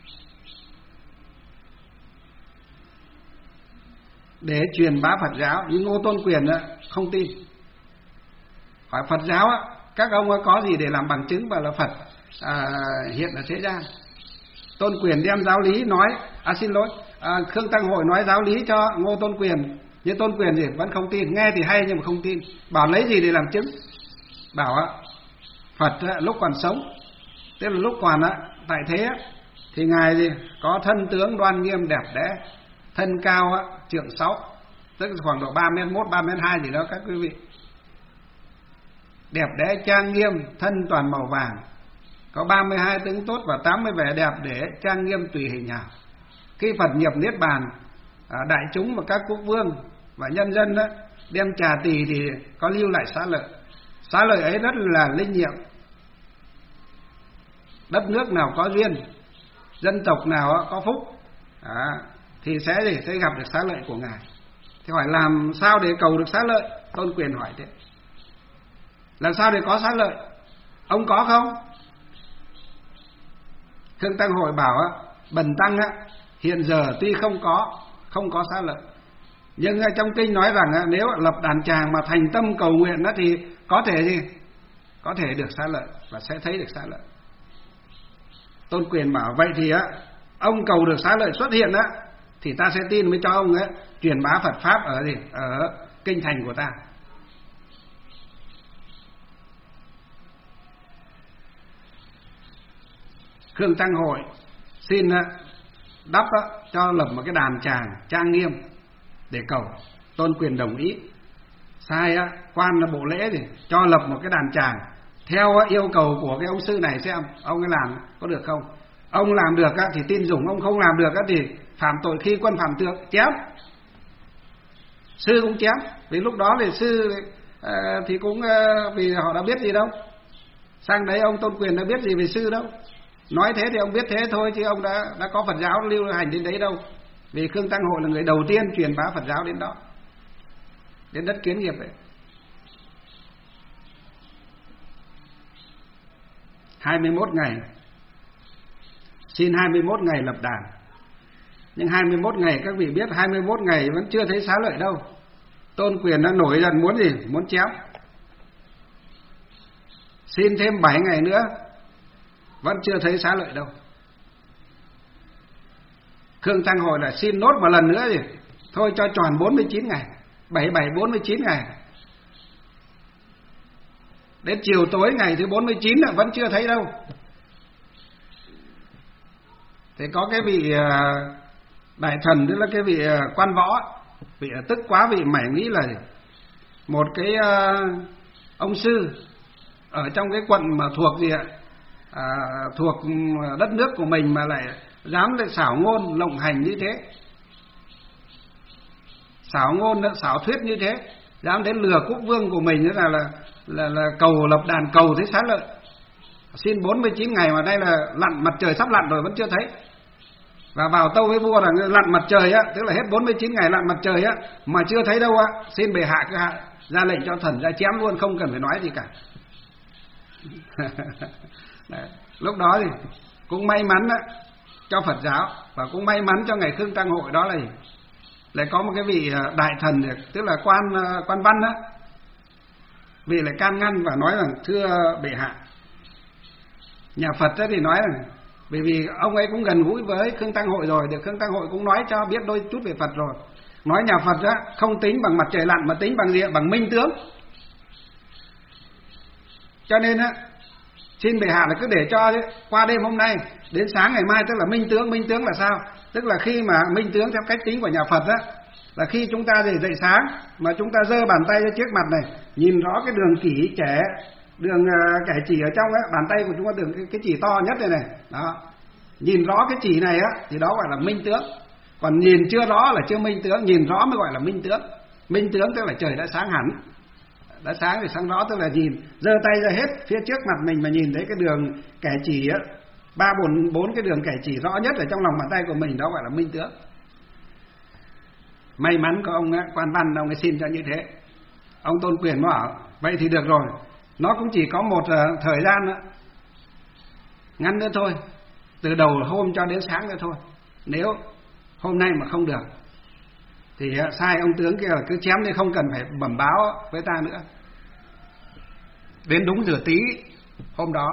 để truyền bá Phật giáo, nhưng Ngô Tôn Quyền không tin. Hỏi Phật giáo các ông có gì để làm bằng chứng và là Phật à, hiện ở thế gian. Tôn Quyền đem giáo lý nói, à xin lỗi, à, Khương Tăng Hội nói giáo lý cho Ngô Tôn Quyền, nhưng Tôn Quyền thì vẫn không tin. Nghe thì hay nhưng mà không tin. Bảo lấy gì để làm chứng? Bảo Phật lúc còn sống, tức là lúc còn tại thế thì ngài gì có thân tướng đoan nghiêm đẹp đẽ, thân cao trượng sáu, tức là khoảng độ ba mét mốt, ba mét hai gì đó các quý vị. Đẹp đẽ trang nghiêm, thân toàn màu vàng, có ba mươi hai tướng tốt và tám mươi vẻ đẹp để trang nghiêm tùy hình hào. Khi Phật nhập niết bàn, đại chúng và các quốc vương và nhân dân đó đem trà tỳ thì có lưu lại xá lợi. Xá lợi ấy rất là linh nghiệm. Đất nước nào có duyên, dân tộc nào có phúc à, thì sẽ gì sẽ gặp được xá lợi của ngài. Thì hỏi làm sao để cầu được xá lợi? Tôn Quyền hỏi thế. Làm sao để có xá lợi? Ông có không? Khương Tăng Hội bảo bần tăng hiện giờ tuy không có không có xá lợi, nhưng trong kinh nói rằng nếu lập đàn tràng mà thành tâm cầu nguyện đó thì có thể gì có thể được xá lợi và sẽ thấy được xá lợi. Tôn Quyền bảo vậy thì á, ông cầu được xá lợi xuất hiện á thì ta sẽ tin mới cho ông ấy truyền bá Phật pháp ở gì ở kinh thành của ta. Khương Tăng Hội xin đắp cho lập một cái đàn tràng trang nghiêm để cầu. Tôn Quyền đồng ý. Sai quan là bộ lễ thì cho lập một cái đàn tràng theo yêu cầu của cái ông sư này, xem ông ấy làm có được không. Ông làm được thì tin dùng, ông không làm được thì phạm tội khi quân phạm tượng, chém. Sư cũng chém, vì lúc đó thì sư thì cũng vì họ đã biết gì đâu. Sang đấy ông Tôn Quyền đã biết gì về sư đâu. Nói thế thì ông biết thế thôi, chứ ông đã đã có Phật giáo lưu hành đến đấy đâu. Vì Khương Tăng Hội là người đầu tiên truyền bá Phật giáo đến đó, đến đất Kiến Nghiệp ấy. hai mươi mốt ngày, xin hai mươi mốt ngày lập đàn. Nhưng hai mươi mốt ngày các vị biết, hai mươi mốt ngày vẫn chưa thấy xá lợi đâu. Tôn Quyền đã nổi giận muốn gì? Muốn chém. Xin thêm bảy ngày nữa vẫn chưa thấy xá lợi đâu. Khương Tăng Hội là xin nốt một lần nữa gì, thôi cho tròn bốn mươi chín ngày, bảy bảy bốn mươi chín ngày. Đến chiều tối ngày thứ bốn mươi chín là vẫn chưa thấy đâu. Thì có cái vị đại thần, tức là cái vị quan võ, vị tức quá, vị mải nghĩ là một cái ông sư ở trong cái quận mà thuộc gì ạ, à, thuộc đất nước của mình mà lại dám lại xảo ngôn lộng hành như thế, xảo ngôn xảo thuyết như thế, dám đến lừa quốc vương của mình, là là là, là cầu lập đàn cầu thế xá lợi. Xin bốn mươi chín ngày mà đây là lặn, mặt trời sắp lặn rồi vẫn chưa thấy. Và vào tâu với vua là lặn mặt trời á, tức là hết bốn mươi chín ngày lặn mặt trời á mà chưa thấy đâu á, xin bệ hạ cứ hạ ra lệnh cho thần ra chém luôn, không cần phải nói gì cả. Đấy. Lúc đó thì cũng may mắn á, cho Phật giáo, và cũng may mắn cho ngày Khương Tăng Hội đó là lại có một cái vị đại thần, tức là quan quan văn á, vị lại can ngăn và nói rằng thưa bệ hạ, nhà Phật ấy thì nói rằng bởi vì ông ấy cũng gần gũi với Khương Tăng Hội rồi, được Khương Tăng Hội cũng nói cho biết đôi chút về Phật rồi, nói nhà Phật á không tính bằng mặt trời lặn mà tính bằng gì, bằng minh tướng. Cho nên á xin bệ hạ là cứ để cho chứ, qua đêm hôm nay đến sáng ngày mai tức là minh tướng. Minh tướng là sao? Tức là khi mà minh tướng theo cách tính của nhà Phật á, là khi chúng ta dậy sáng mà chúng ta giơ bàn tay ra trước mặt này, nhìn rõ cái đường chỉ trẻ, đường kẻ chỉ ở trong á, bàn tay của chúng ta đường cái, cái chỉ to nhất này này, đó, nhìn rõ cái chỉ này á thì đó gọi là minh tướng. Còn nhìn chưa rõ là chưa minh tướng, nhìn rõ mới gọi là minh tướng. Minh tướng tức là trời đã sáng hẳn, đã sáng thì sáng rõ, tức là nhìn giơ tay ra hết phía trước mặt mình mà nhìn thấy cái đường kẻ chỉ á, ba bốn bốn cái đường kẻ chỉ rõ nhất ở trong lòng bàn tay của mình, đó gọi là minh tướng. May mắn có ông ấy, quan văn ông ấy xin cho như thế. Ông Tôn Quyền nó bảo vậy thì được rồi, nó cũng chỉ có một uh, thời gian nữa, ngắn nữa thôi, từ đầu hôm cho đến sáng nữa thôi. Nếu hôm nay mà không được thì uh, sai ông tướng kia là cứ chém đi, không cần phải bẩm báo với ta nữa. Đến đúng giờ tí hôm đó,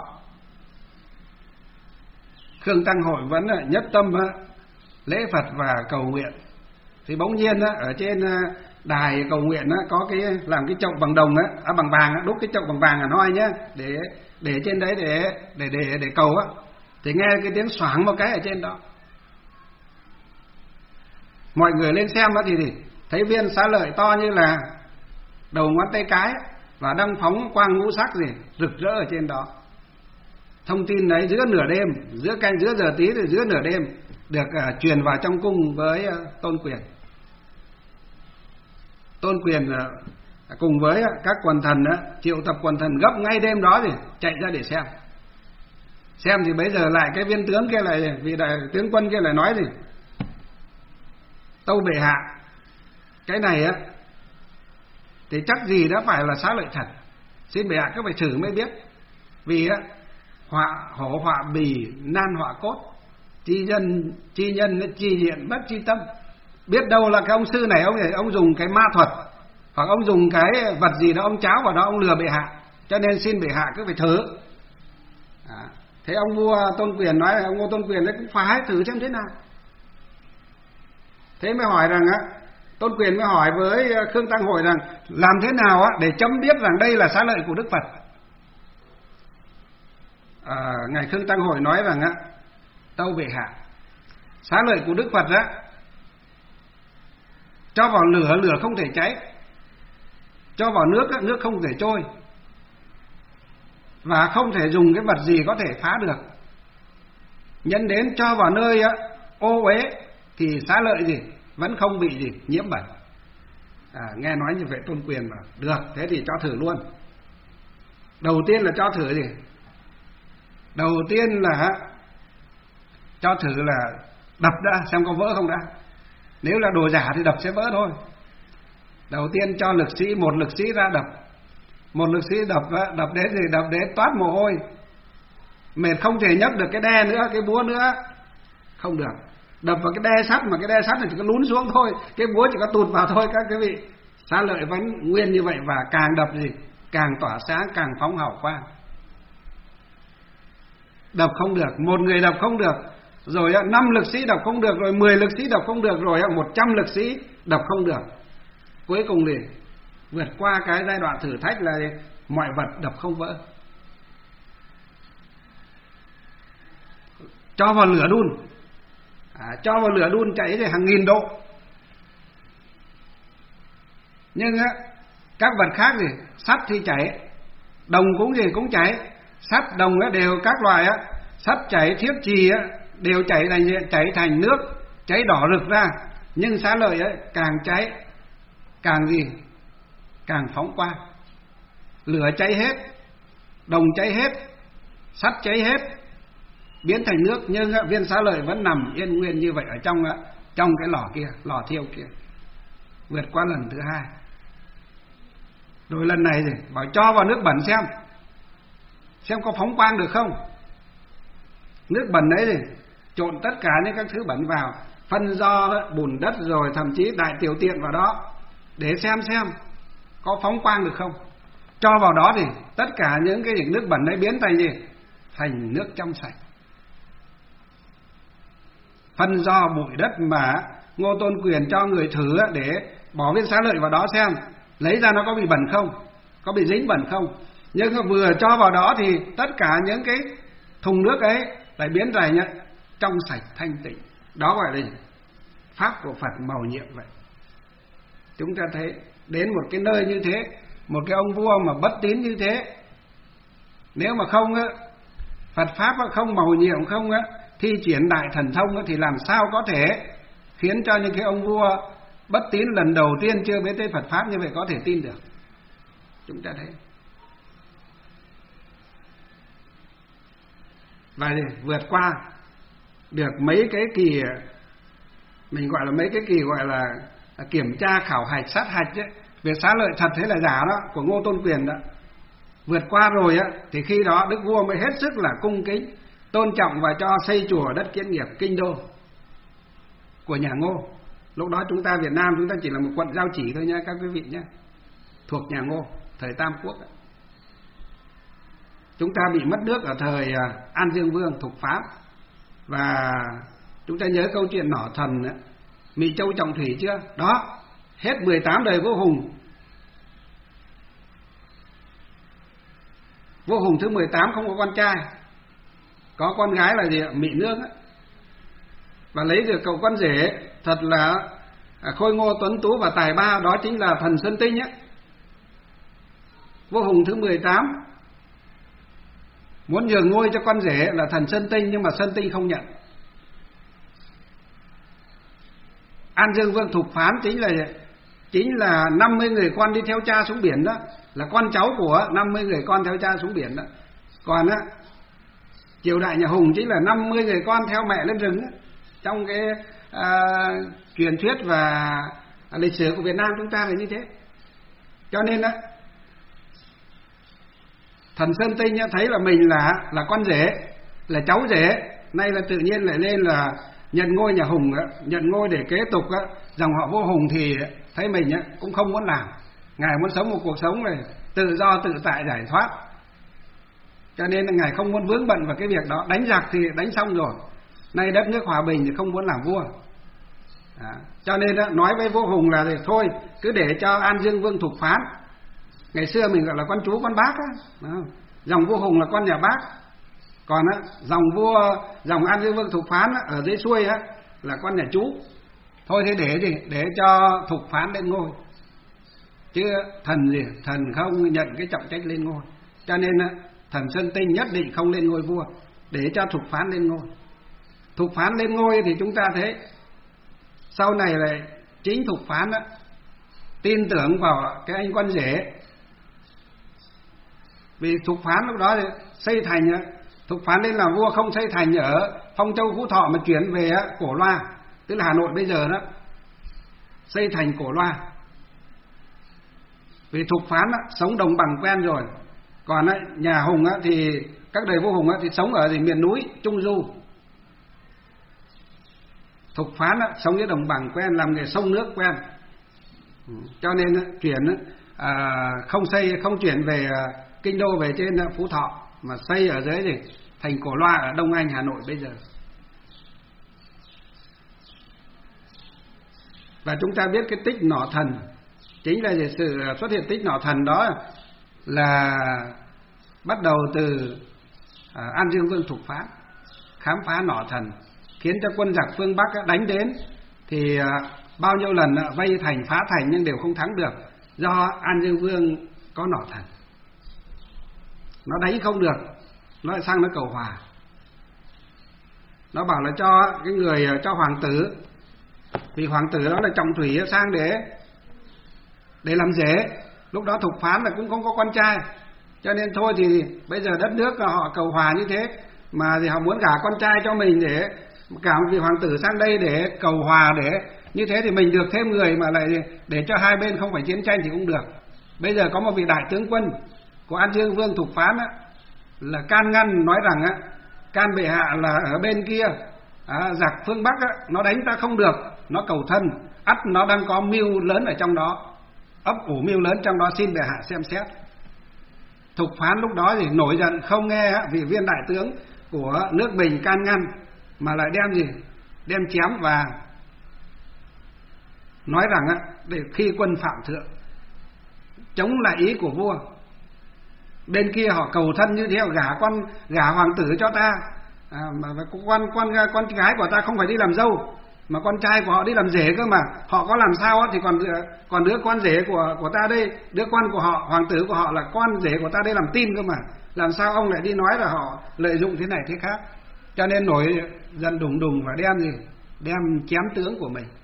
Khương Tăng Hội vẫn uh, nhất tâm uh, lễ Phật và cầu nguyện. Thì bỗng nhiên uh, ở trên uh, đài cầu nguyện á, có cái làm cái chậu bằng đồng á, à, bằng vàng á, đúc cái chậu bằng vàng hẳn hoi nhá, để để trên đấy để để để để cầu á, thì nghe cái tiếng xoảng một cái ở trên đó. Mọi người lên xem á thì, thì thấy viên xá lợi to như là đầu ngón tay cái và đang phóng quang ngũ sắc gì rực rỡ ở trên đó. Thông tin đấy giữa nửa đêm, giữa canh giữa giờ tí thì giữa nửa đêm được uh, truyền vào trong cung với uh, Tôn Quyền. Tôn Quyền cùng với các quần thần triệu tập quần thần gấp ngay đêm đó thì chạy ra để xem. Xem thì bây giờ lại cái viên tướng kia lại, vị đại tướng quân kia lại nói gì, tâu bệ hạ, cái này á thì chắc gì đã phải là xá lợi thật, xin bệ hạ cứ phải thử mới biết. Vì á họa hổ họa bì nan họa cốt, chi nhân chi nhân chi diện bất chi tâm. Biết đâu là cái ông sư này ông ông dùng cái ma thuật, hoặc ông dùng cái vật gì đó ông cháo vào đó ông lừa bệ hạ, cho nên xin bệ hạ cứ phải thử. À, thế ông vua Tôn Quyền nói, ông vua Tôn Quyền đấy cũng phải thử xem thế nào. Thế mới hỏi rằng á, Tôn Quyền mới hỏi với Khương Tăng Hội rằng làm thế nào á để chấm biết rằng đây là xá lợi của Đức Phật. À, ngài Khương Tăng Hội nói rằng á, tâu bệ hạ, xá lợi của Đức Phật á cho vào lửa, lửa không thể cháy, cho vào nước, nước không thể trôi, và không thể dùng cái vật gì có thể phá được. Nhân đến cho vào nơi ô uế thì xá lợi gì vẫn không bị gì nhiễm bẩn. À, nghe nói như vậy Tôn Quyền mà được, thế thì cho thử luôn. Đầu tiên là cho thử gì? Đầu tiên là cho thử là đập đã xem có vỡ không đã. Nếu là đồ giả thì đập sẽ vỡ thôi. Đầu tiên cho lực sĩ, một lực sĩ ra đập. Một lực sĩ đập đập đến thì đập đến toát mồ hôi, mệt không thể nhấc được cái đe nữa, cái búa nữa, không được. Đập vào cái đe sắt mà cái đe sắt này chỉ có lún xuống thôi, cái búa chỉ có tụt vào thôi các quý vị. Xá lợi vẫn nguyên như vậy, và càng đập gì càng tỏa sáng, càng phóng hào quang. Đập không được, một người đập không được, rồi năm lực sĩ đọc không được, rồi mười lực sĩ đọc không được, rồi một trăm lực sĩ đọc không được. Cuối cùng thì vượt qua cái giai đoạn thử thách là mọi vật đập không vỡ. Cho vào lửa đun, à, cho vào lửa đun cháy thì hàng nghìn độ. Nhưng á, các vật khác thì sắt thì cháy, đồng cũng gì cũng cháy, sắt đồng á đều các loại á, sắt cháy, thiếc trì á đều cháy thành cháy thành nước, cháy đỏ rực ra. Nhưng xá lợi ấy càng cháy càng gì? Càng phóng quang. Lửa cháy hết, đồng cháy hết, sắt cháy hết, biến thành nước, nhưng viên xá lợi vẫn nằm yên nguyên như vậy ở trong trong cái lò kia, lò thiêu kia. Vượt qua lần thứ hai. Rồi lần này thì bảo cho vào nước bẩn xem, xem có phóng quang được không. Nước bẩn đấy thì trộn tất cả những các thứ bẩn vào, phân do, bùn đất, rồi thậm chí đại tiểu tiện vào đó, để xem xem có phóng quang được không. Cho vào đó thì tất cả những cái nước bẩn đấy biến thành gì? Thành nước trong sạch. Phân do bụi đất mà Ngô Tôn Quyền cho người thử để bỏ viên xá lợi vào đó xem, lấy ra nó có bị bẩn không, có bị dính bẩn không. Nhưng vừa cho vào đó thì tất cả những cái thùng nước ấy lại biến thành trong sạch thanh tịnh. Đó gọi là pháp của Phật màu nhiệm vậy. Chúng ta thấy đến một cái nơi như thế, một cái ông vua mà bất tín như thế, nếu mà không á, Phật pháp không màu nhiệm, không á, thi triển đại thần thông á, thì làm sao có thể khiến cho những cái ông vua bất tín lần đầu tiên chưa biết tới Phật pháp như vậy có thể tin được. Chúng ta thấy. Và vượt qua được mấy cái kỳ, mình gọi là mấy cái kỳ gọi là kiểm tra khảo hạch sát hạch ấy, về xá lợi thật hay là giả đó của Ngô Tôn Quyền đó. Vượt qua rồi á thì khi đó đức vua mới hết sức là cung kính, tôn trọng và cho xây chùa đất Kiến Nghiệp, kinh đô của nhà Ngô. Lúc đó chúng ta Việt Nam chúng ta chỉ là một quận Giao Chỉ thôi nha các quý vị nhé, thuộc nhà Ngô thời Tam Quốc. Chúng ta bị mất nước ở thời An Dương Vương Thục Phán, và chúng ta nhớ câu chuyện nỏ thần ấy, Mị Châu Trọng Thủy chưa? Đó, hết mười tám đời vua Hùng, vua Hùng thứ mười tám không có con trai, có con gái là gì ạ? Mị Nương ấy. Và lấy được cậu con rể thật là khôi ngô tuấn tú và tài ba, đó chính là thần Sơn Tinh ấy. Vua Hùng thứ mười tám muốn nhường ngôi cho con rể là thần Sơn Tinh, nhưng mà Sơn Tinh không nhận. An Dương Vương Thục Phán chính là chính là năm mươi người con đi theo cha xuống biển đó, là con cháu của năm mươi người con theo cha xuống biển đó. Còn á, triều đại nhà Hùng chính là năm mươi người con theo mẹ lên rừng đó. Trong cái à, truyền thuyết và lịch sử của Việt Nam chúng ta là như thế. Cho nên á, thần Sơn Tinh thấy là mình là là con rể, là cháu rể, nay là tự nhiên lại lên là nhận ngôi nhà Hùng, nhận ngôi để kế tục dòng họ vua Hùng, thì thấy mình cũng không muốn làm. Ngài muốn sống một cuộc sống này tự do tự tại giải thoát, cho nên là Ngài không muốn vướng bận vào cái việc đó. Đánh giặc thì đánh xong rồi, nay đất nước hòa bình thì không muốn làm vua. Đó. Cho nên đó, nói với vua Hùng là thôi cứ để cho An Dương Vương Thục Phán, ngày xưa mình gọi là con chú con bác á, dòng vua Hùng là con nhà Bác, còn á, dòng vua dòng An Dương Vương Thục Phán á, ở dưới xuôi á, là con nhà chú. Thôi thế để gì để cho Thục Phán lên ngôi, chứ thần gì thần không nhận cái trọng trách lên ngôi. Cho nên á, thần Sơn Tinh nhất định không lên ngôi vua, để cho Thục Phán lên ngôi. Thục Phán lên ngôi thì chúng ta thấy sau này lại chính Thục Phán á, tin tưởng vào cái anh con rể. Vì Thục Phán lúc đó thì xây thành, Thục Phán lên làm vua không xây thành ở Phong Châu Phú Thọ mà chuyển về Cổ Loa, tức là Hà Nội bây giờ đó, xây thành Cổ Loa. Vì Thục Phán á, sống đồng bằng quen rồi, còn á, nhà Hùng á, thì các đời vua Hùng á, thì sống ở thì miền núi Trung Du. Thục Phán á, sống với đồng bằng quen, làm nghề sông nước quen, cho nên á, chuyển à, không xây không chuyển về kinh đô về trên Phú Thọ, mà xây ở dưới thì thành Cổ Loa ở Đông Anh Hà Nội bây giờ. Và chúng ta biết cái tích nỏ thần, chính là sự xuất hiện tích nỏ thần đó là bắt đầu từ à, An Dương Vương Thục Phán khám phá nỏ thần, khiến cho quân giặc phương Bắc đánh đến thì à, bao nhiêu lần vây thành phá thành nhưng đều không thắng được, do An Dương Vương có nỏ thần. Nó đánh không được, nó lại sang nó cầu hòa. Nó bảo là cho cái người cho hoàng tử, vì hoàng tử đó là Trọng Thủy sang để để làm rể. Lúc đó Thục Phán là cũng không có con trai, cho nên thôi thì bây giờ đất nước họ cầu hòa như thế mà thì họ muốn gả con trai cho mình để cả một vị hoàng tử sang đây để cầu hòa, để như thế thì mình được thêm người mà lại để cho hai bên không phải chiến tranh thì cũng được. Bây giờ có một vị đại tướng quân của An Dương Vương Thục Phán á, là can ngăn nói rằng á, can bệ hạ là ở bên kia à, giặc phương Bắc á, nó đánh ta không được, nó cầu thân, ắt nó đang có mưu lớn ở trong đó, ấp ủ mưu lớn trong đó, xin bệ hạ xem xét. Thục Phán lúc đó thì nổi giận, không nghe á, vị viên đại tướng của nước mình can ngăn, mà lại đem gì đem chém và nói rằng á, để khi quân phạm thượng chống lại ý của vua. Bên kia họ cầu thân như thế, họ gả con gả hoàng tử cho ta à, mà con con con gái của ta không phải đi làm dâu mà con trai của họ đi làm rể cơ mà, họ có làm sao á, thì còn còn đứa con rể của của ta đây, đứa con của họ, hoàng tử của họ là con rể của ta đây làm tin cơ mà, làm sao ông lại đi nói là họ lợi dụng thế này thế khác. Cho nên nổi giận đùng đùng và đem gì đem chém tướng của mình.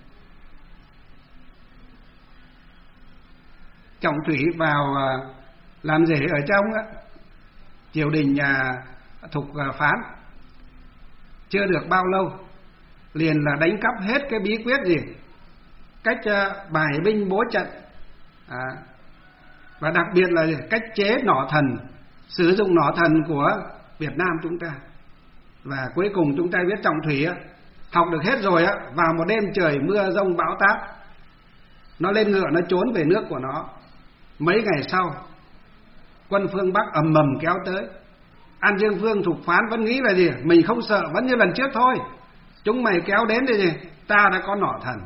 Trọng Thủy vào làm rể ở trong á, triều đình nhà Thục Phán chưa được bao lâu liền là đánh cắp hết cái bí quyết gì cách bài binh bố trận à, và đặc biệt là cách chế nỏ thần, sử dụng nỏ thần của Việt Nam chúng ta. Và cuối cùng chúng ta biết Trọng Thủy á, học được hết rồi á, vào một đêm trời mưa rông bão táp, nó lên ngựa nó trốn về nước của nó. Mấy ngày sau quân phương Bắc ầm ầm kéo tới, An Dương Vương Thục Phán vẫn nghĩ là gì, mình không sợ, vẫn như lần trước thôi, chúng mày kéo đến thì gì, ta đã có nỏ thần.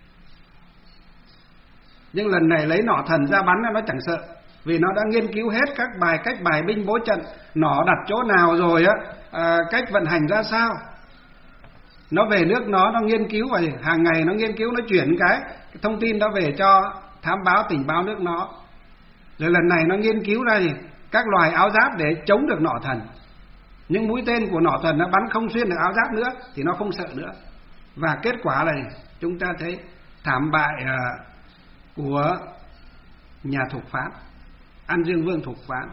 Nhưng lần này lấy nỏ thần ra bắn nó chẳng sợ, vì nó đã nghiên cứu hết các bài cách bài binh bố trận, nỏ đặt chỗ nào rồi á, à, cách vận hành ra sao. Nó về nước nó nó nghiên cứu, và hàng ngày nó nghiên cứu, nó chuyển cái, cái thông tin đó về cho thám báo tình báo nước nó. Rồi lần này nó nghiên cứu ra gì các loài áo giáp để chống được nỏ thần. Nhưng mũi tên của nỏ thần nó bắn không xuyên được áo giáp nữa thì nó không sợ nữa. Và kết quả là chúng ta thấy thảm bại uh, của nhà Thục Phán, An Dương Vương Thục Phán.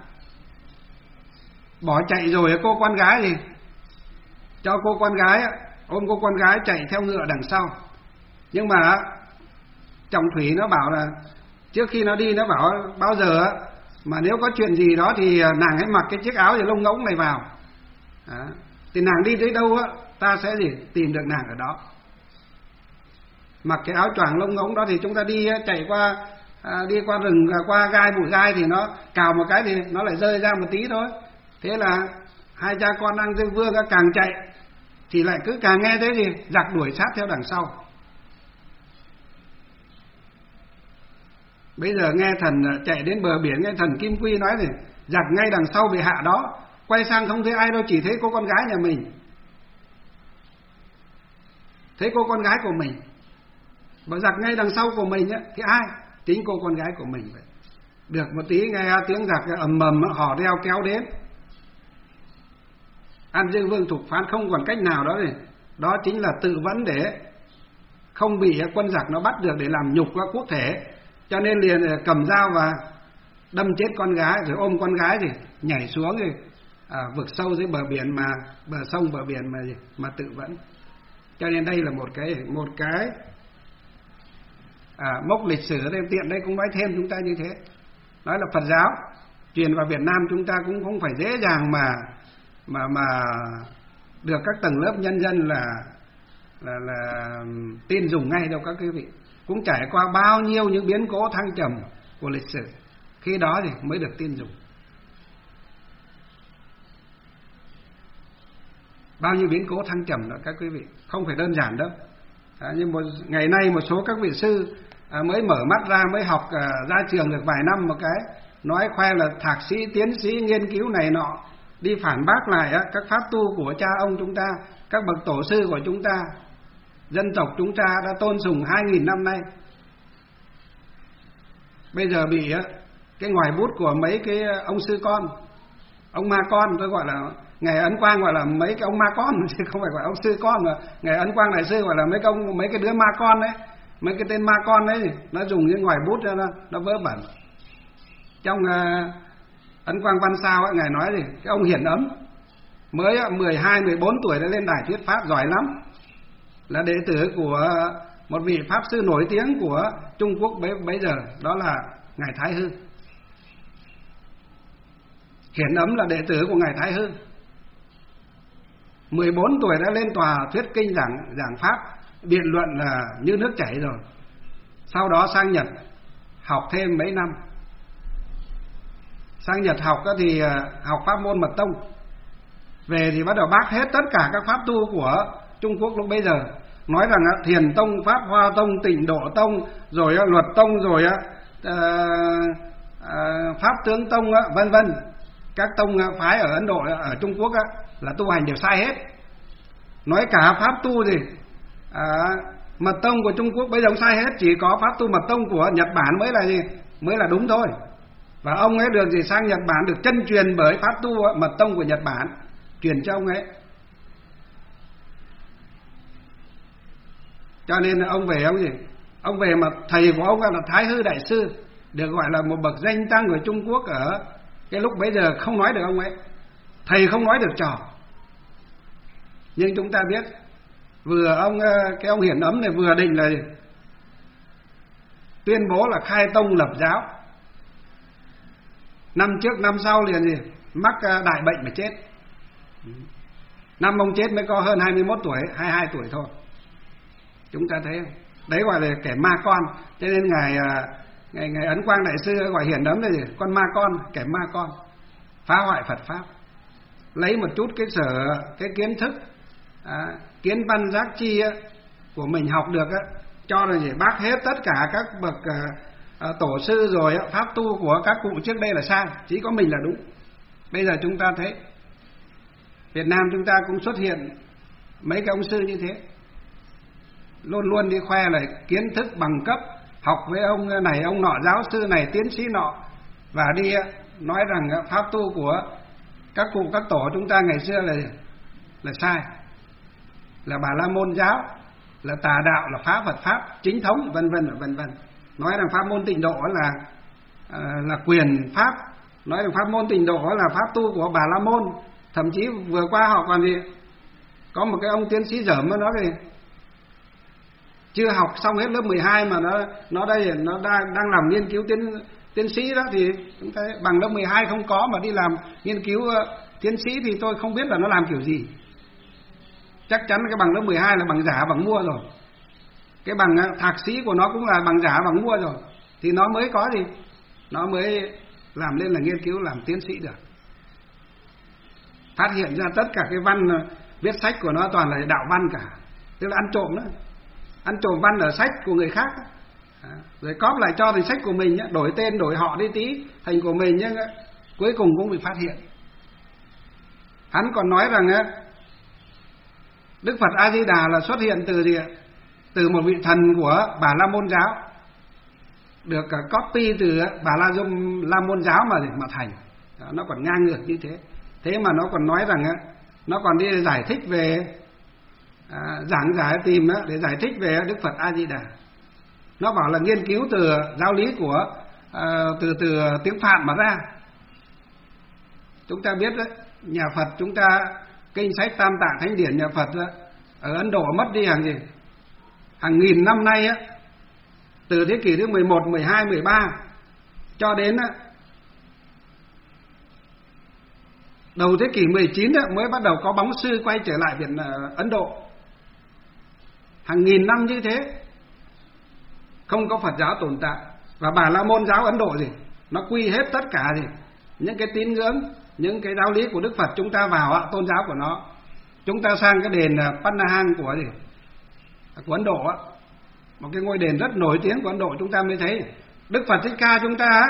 Bỏ chạy rồi cô con gái gì cho cô con gái ôm cô con gái chạy theo ngựa đằng sau. Nhưng mà Trọng Thủy nó bảo là trước khi nó đi nó bảo bao giờ mà nếu có chuyện gì đó thì nàng hãy mặc cái chiếc áo thì lông ngỗng này vào. Đó. Thì nàng đi tới đâu á, ta sẽ gì tìm được nàng ở đó. Mặc cái áo choàng lông ngỗng đó thì chúng ta đi chạy qua à, đi qua rừng, qua gai bụi gai thì nó cào một cái thì nó lại rơi ra một tí thôi. Thế là hai cha con An Dương Vương càng chạy thì lại cứ càng nghe thế gì giặc đuổi sát theo đằng sau. Bây giờ nghe thần chạy đến bờ biển, nghe thần Kim Quy nói thì giặc ngay đằng sau bị hạ đó, quay sang không thấy ai đâu, chỉ thấy cô con gái nhà mình, thấy cô con gái của mình. Bảo giặc ngay đằng sau của mình á, thì ai? Chính cô con gái của mình vậy. Được một tí nghe tiếng giặc ầm ầm hò reo kéo đến. An Dương Vương Thục Phán không còn cách nào đó, thì đó chính là tự vẫn để không bị quân giặc nó bắt được, để làm nhục qua quốc thể. Cho nên liền cầm dao và đâm chết con gái, rồi ôm con gái thì nhảy xuống thì à, vực sâu dưới bờ biển, mà bờ sông bờ biển mà mà tự vẫn. Cho nên đây là một cái một cái à, mốc lịch sử. Đây tiện đây cũng nói thêm chúng ta như thế. Nói là Phật giáo truyền vào Việt Nam chúng ta cũng không phải dễ dàng mà mà mà được các tầng lớp nhân dân là là là tin dùng ngay đâu các quý vị. Cũng trải qua bao nhiêu những biến cố thăng trầm của lịch sử, khi đó thì mới được tin dùng. Bao nhiêu biến cố thăng trầm đó các quý vị, không phải đơn giản đâu. À, nhưng một ngày nay một số các vị sư à, mới mở mắt ra, mới học à, ra trường được vài năm một cái, nói khoe là thạc sĩ, tiến sĩ, nghiên cứu này nọ, đi phản bác lại á, các pháp tu của cha ông chúng ta, các bậc tổ sư của chúng ta, dân tộc chúng ta đã tôn sùng hai nghìn năm nay. Bây giờ bị á, cái ngoài bút của mấy cái ông sư con, ông ma con, tôi gọi là ngày Ấn Quang gọi là mấy cái ông ma con, chứ không phải gọi ông sư con, mà ngày Ấn Quang đại sư gọi là mấy cái ông, mấy cái đứa ma con đấy, mấy cái tên ma con đấy, nó dùng cái ngoài bút ra nó, nó vớ vẩn. Trong uh, Ấn Quang Văn Sao ấy, ngài nói gì, cái ông Hiển Ấm mới mười hai, mười bốn tuổi đã lên đài thuyết pháp giỏi lắm, là đệ tử của một vị pháp sư nổi tiếng của Trung Quốc bấy, bấy giờ, đó là ngài Thái Hư. Hiển Ấm là đệ tử của ngài Thái Hư, mười bốn tuổi đã lên tòa thuyết kinh giảng giảng pháp, biện luận là như nước chảy rồi. Sau đó sang Nhật học thêm mấy năm. Sang Nhật học thì học pháp môn mật tông, về thì bắt đầu bác hết tất cả các pháp tu của Trung Quốc lúc bấy giờ, nói rằng Thiền tông, Pháp Hoa tông, Tịnh Độ tông, rồi Luật tông, rồi Pháp tướng tông, vân vân. Các tông phái ở Ấn Độ, ở Trung Quốc là tu hành đều sai hết. Nói cả pháp tu gì à, mật tông của Trung Quốc bây giờ sai hết, chỉ có pháp tu mật tông của Nhật Bản mới là gì, mới là đúng thôi. Và ông ấy được gì sang Nhật Bản, được chân truyền bởi pháp tu mật tông của Nhật Bản truyền cho ông ấy. Cho nên là ông về ông gì, ông về mà thầy của ông là Thái Hư đại sư, được gọi là một bậc danh tăng của Trung Quốc ở cái lúc bấy giờ, không nói được ông ấy, thầy không nói được trò. Nhưng chúng ta biết, vừa ông cái ông Hiển Ấm này vừa định là tuyên bố là khai tông lập giáo, năm trước năm sau liền gì mắc đại bệnh mà chết. Năm ông chết mới có hơn hai mươi mốt tuổi, hai mươi hai tuổi thôi. Chúng ta thấy không? Đấy gọi là kẻ ma con. Cho nên ngài ngài, ngài Ấn Quang đại sư gọi Hiển Ấm là gì? Con ma con, kẻ ma con, phá hoại Phật pháp, lấy một chút cái sở cái kiến thức à, kiến văn giác chi á, của mình học được á, cho là gì bác hết tất cả các bậc à, à, tổ sư rồi á, pháp tu của các cụ trước đây là sai, chỉ có mình là đúng. Bây giờ chúng ta thấy Việt Nam chúng ta cũng xuất hiện mấy cái ông sư như thế, luôn luôn đi khoe là kiến thức bằng cấp, học với ông này ông nọ, giáo sư này, tiến sĩ nọ, và đi nói rằng pháp tu của các cụ các tổ chúng ta ngày xưa là là sai, là Bà La Môn giáo, là tà đạo, là phá Phật pháp chính thống, vân vân vân vân. Nói rằng pháp môn Tịnh Độ là là quyền pháp, nói rằng pháp môn Tịnh Độ là pháp tu của Bà La Môn. Thậm chí vừa qua họ còn gì có một cái ông tiến sĩ dởm nó nói gì, chưa học xong hết lớp mười hai mà nó nó đây nó đang đang làm nghiên cứu tiến tiến sĩ đó, thì chúng ta bằng lớp mười hai không có mà đi làm nghiên cứu uh, tiến sĩ thì tôi không biết là nó làm kiểu gì. Chắc chắn cái bằng lớp mười hai là bằng giả, bằng mua rồi. Cái bằng uh, thạc sĩ của nó cũng là bằng giả, bằng mua rồi, thì nó mới có gì, nó mới làm lên là nghiên cứu, làm tiến sĩ được. Phát hiện ra tất cả cái văn uh, viết sách của nó toàn là đạo văn cả, tức là ăn trộm đó, ăn trộm văn ở sách của người khác đó. À, rồi cóp lại cho thành sách của mình, đổi tên đổi họ đi tí thành của mình, nhưng cuối cùng cũng bị phát hiện. Hắn còn nói rằng Đức Phật A Di Đà là xuất hiện từ gì? Từ một vị thần của Bà La Môn giáo, được copy từ Bà La La Môn giáo mà mà thành. Đó, nó còn ngang ngược như thế. Thế mà nó còn nói rằng nó còn đi giải thích về à, giảng giải tìm để giải thích về Đức Phật A Di Đà. Nó bảo là nghiên cứu từ giáo lý của à, từ từ tiếng Phạn mà ra. Chúng ta biết đấy, nhà Phật chúng ta kinh sách Tam Tạng Thánh Điển nhà Phật đó, ở Ấn Độ mất đi hàng gì hàng nghìn năm nay á, từ thế kỷ thứ mười một, mười hai, mười ba cho đến á, đầu thế kỷ mười chín á, mới bắt đầu có bóng sư quay trở lại Việt Ấn Độ. Hàng nghìn năm như thế không có Phật giáo tồn tại, và Bà La Môn giáo Ấn Độ gì nó quy hết tất cả gì những cái tín ngưỡng, những cái giáo lý của Đức Phật chúng ta vào tôn giáo của nó. Chúng ta sang cái đền Panahang của gì của Ấn Độ á, một cái ngôi đền rất nổi tiếng của Ấn Độ, chúng ta mới thấy Đức Phật Thích Ca chúng ta á,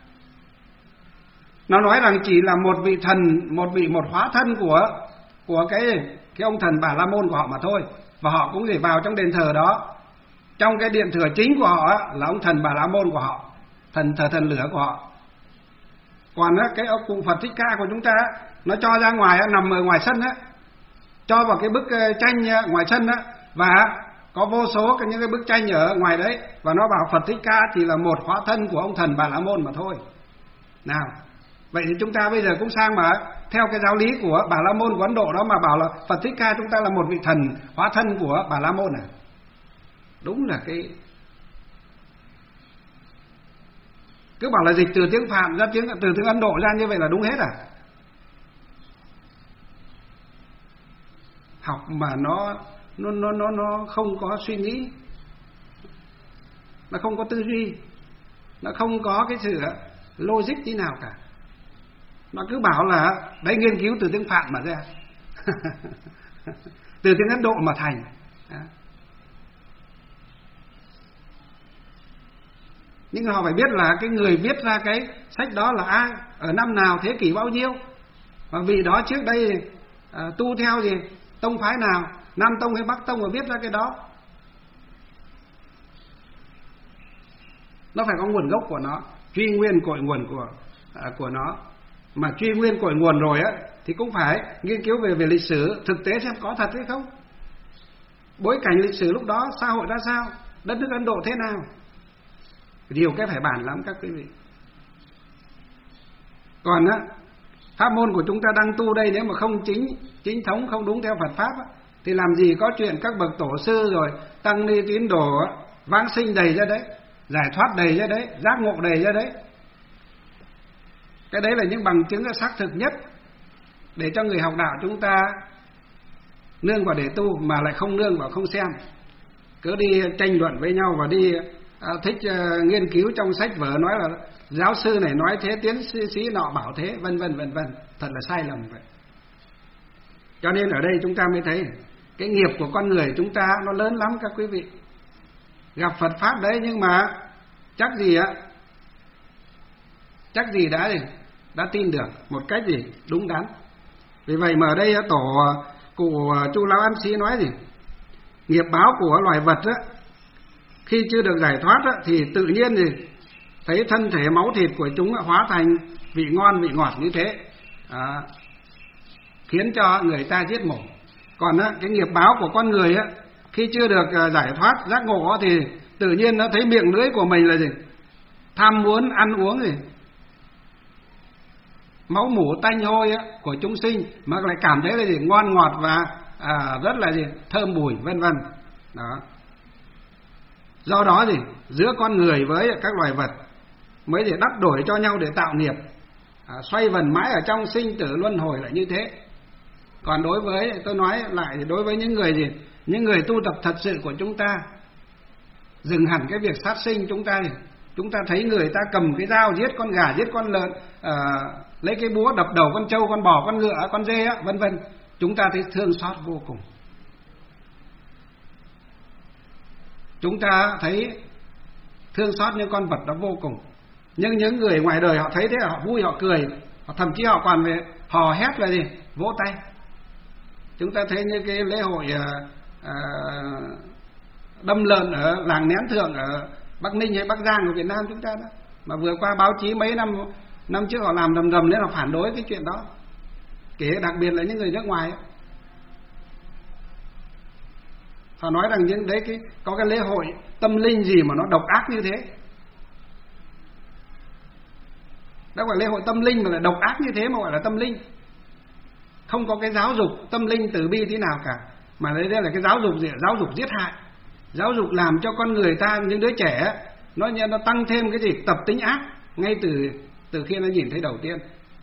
nó nói rằng chỉ là một vị thần, một vị một hóa thân của của cái cái ông thần Bà La Môn của họ mà thôi, và họ cũng để vào trong đền thờ đó. Trong cái điện thừa chính của họ á, là ông thần Bà La Môn của họ, thần thờ thần lửa của họ. Còn á, cái ông cụ Phật Thích Ca của chúng ta á, nó cho ra ngoài á, nằm ở ngoài sân á, cho vào cái bức tranh ngoài sân á, và có vô số những cái bức tranh ở ngoài đấy, và nó bảo Phật Thích Ca chỉ là một hóa thân của ông thần Bà La Môn mà thôi. Nào, vậy thì chúng ta bây giờ cũng sang mà theo cái giáo lý của Bà La Môn của Ấn Độ đó mà bảo là Phật Thích Ca chúng ta là một vị thần hóa thân của Bà La Môn à? Đúng là cái cứ bảo là dịch từ tiếng Phạm ra tiếng từ tiếng Ấn Độ ra như vậy là đúng hết à? Học mà nó nó nó nó nó không có suy nghĩ, nó không có tư duy, nó không có cái sự logic tí nào cả. Nó cứ bảo là đấy nghiên cứu từ tiếng Phạn mà ra từ tiếng Ấn Độ mà thành. Nhưng họ phải biết là cái người viết ra cái sách đó là ai, ở năm nào, thế kỷ bao nhiêu, và vì đó trước đây à, tu theo gì tông phái nào, Nam Tông hay Bắc Tông mà viết ra cái đó. Nó phải có nguồn gốc của nó, truy nguyên cội nguồn của à, của nó. Mà truy nguyên cội nguồn rồi á thì cũng phải nghiên cứu về về lịch sử thực tế xem có thật hay không, bối cảnh lịch sử lúc đó xã hội ra sao, đất nước Ấn Độ thế nào. Điều cái phải bàn lắm các quý vị. Còn á, pháp môn của chúng ta đang tu đây nếu mà không chính chính thống, không đúng theo Phật pháp á, thì làm gì có chuyện các bậc tổ sư rồi tăng ni tín đồ á, vãng sinh đầy ra đấy, giải thoát đầy ra đấy, giác ngộ đầy ra đấy. Cái đấy là những bằng chứng xác thực nhất để cho người học đạo chúng ta nương vào để tu, mà lại không nương vào không xem, cứ đi tranh luận với nhau và đi à, thích uh, nghiên cứu trong sách vở, nói là giáo sư này nói thế, tiến sĩ nọ bảo thế, vân vân vân vân, thật là sai lầm vậy. Cho nên ở đây chúng ta mới thấy cái nghiệp của con người chúng ta nó lớn lắm các quý vị. Gặp Phật pháp đấy nhưng mà chắc gì á, chắc gì đã gì đã tin được một cách gì đúng đắn. Vì vậy mà ở đây tổ cụ Chu Lão Ân Sĩ nói gì, nghiệp báo của loài vật á, khi chưa được giải thoát á, thì tự nhiên gì thấy thân thể máu thịt của chúng hóa thành vị ngon vị ngọt như thế, à, khiến cho người ta giết mổ. Còn á, cái nghiệp báo của con người á, khi chưa được giải thoát giác ngộ á, thì tự nhiên nó thấy miệng lưỡi của mình là gì tham muốn ăn uống gì máu mủ tanh hôi á, của chúng sinh, mà lại cảm thấy là gì ngon ngọt và à, rất là gì thơm mùi vân vân. Đó. Do đó gì giữa con người với các loài vật mới để đắp đổi cho nhau để tạo nghiệp, à, xoay vần mãi ở trong sinh tử luân hồi lại như thế. Còn đối với tôi nói lại thì đối với những người gì những người tu tập thật sự của chúng ta, dừng hẳn cái việc sát sinh, chúng ta chúng ta thấy người ta cầm cái dao giết con gà, giết con lợn, à, lấy cái búa đập đầu con trâu, con bò, con ngựa, con dê á, vân vân, chúng ta thấy thương xót vô cùng. Chúng ta thấy thương xót những con vật đó vô cùng. Nhưng những người ngoài đời họ thấy thế họ vui, họ cười, họ thậm chí họ còn về hò hét là gì vỗ tay. Chúng ta thấy như cái lễ hội à, à, đâm lợn ở làng Nén Thượng ở Bắc Ninh hay Bắc Giang của Việt Nam chúng ta đó, mà vừa qua báo chí mấy năm năm trước họ làm rầm rầm nên là phản đối cái chuyện đó, kể đặc biệt là những người nước ngoài ấy. Họ nói rằng những đấy cái có cái lễ hội tâm linh gì mà nó độc ác như thế. Đó gọi lễ hội tâm linh mà là độc ác như thế mà gọi là tâm linh. Không có cái giáo dục tâm linh từ bi tí nào cả, mà đây là cái giáo dục gì? Giáo dục giết hại, giáo dục làm cho con người ta, những đứa trẻ nó nó tăng thêm cái gì tập tính ác ngay từ từ khi nó nhìn thấy đầu tiên.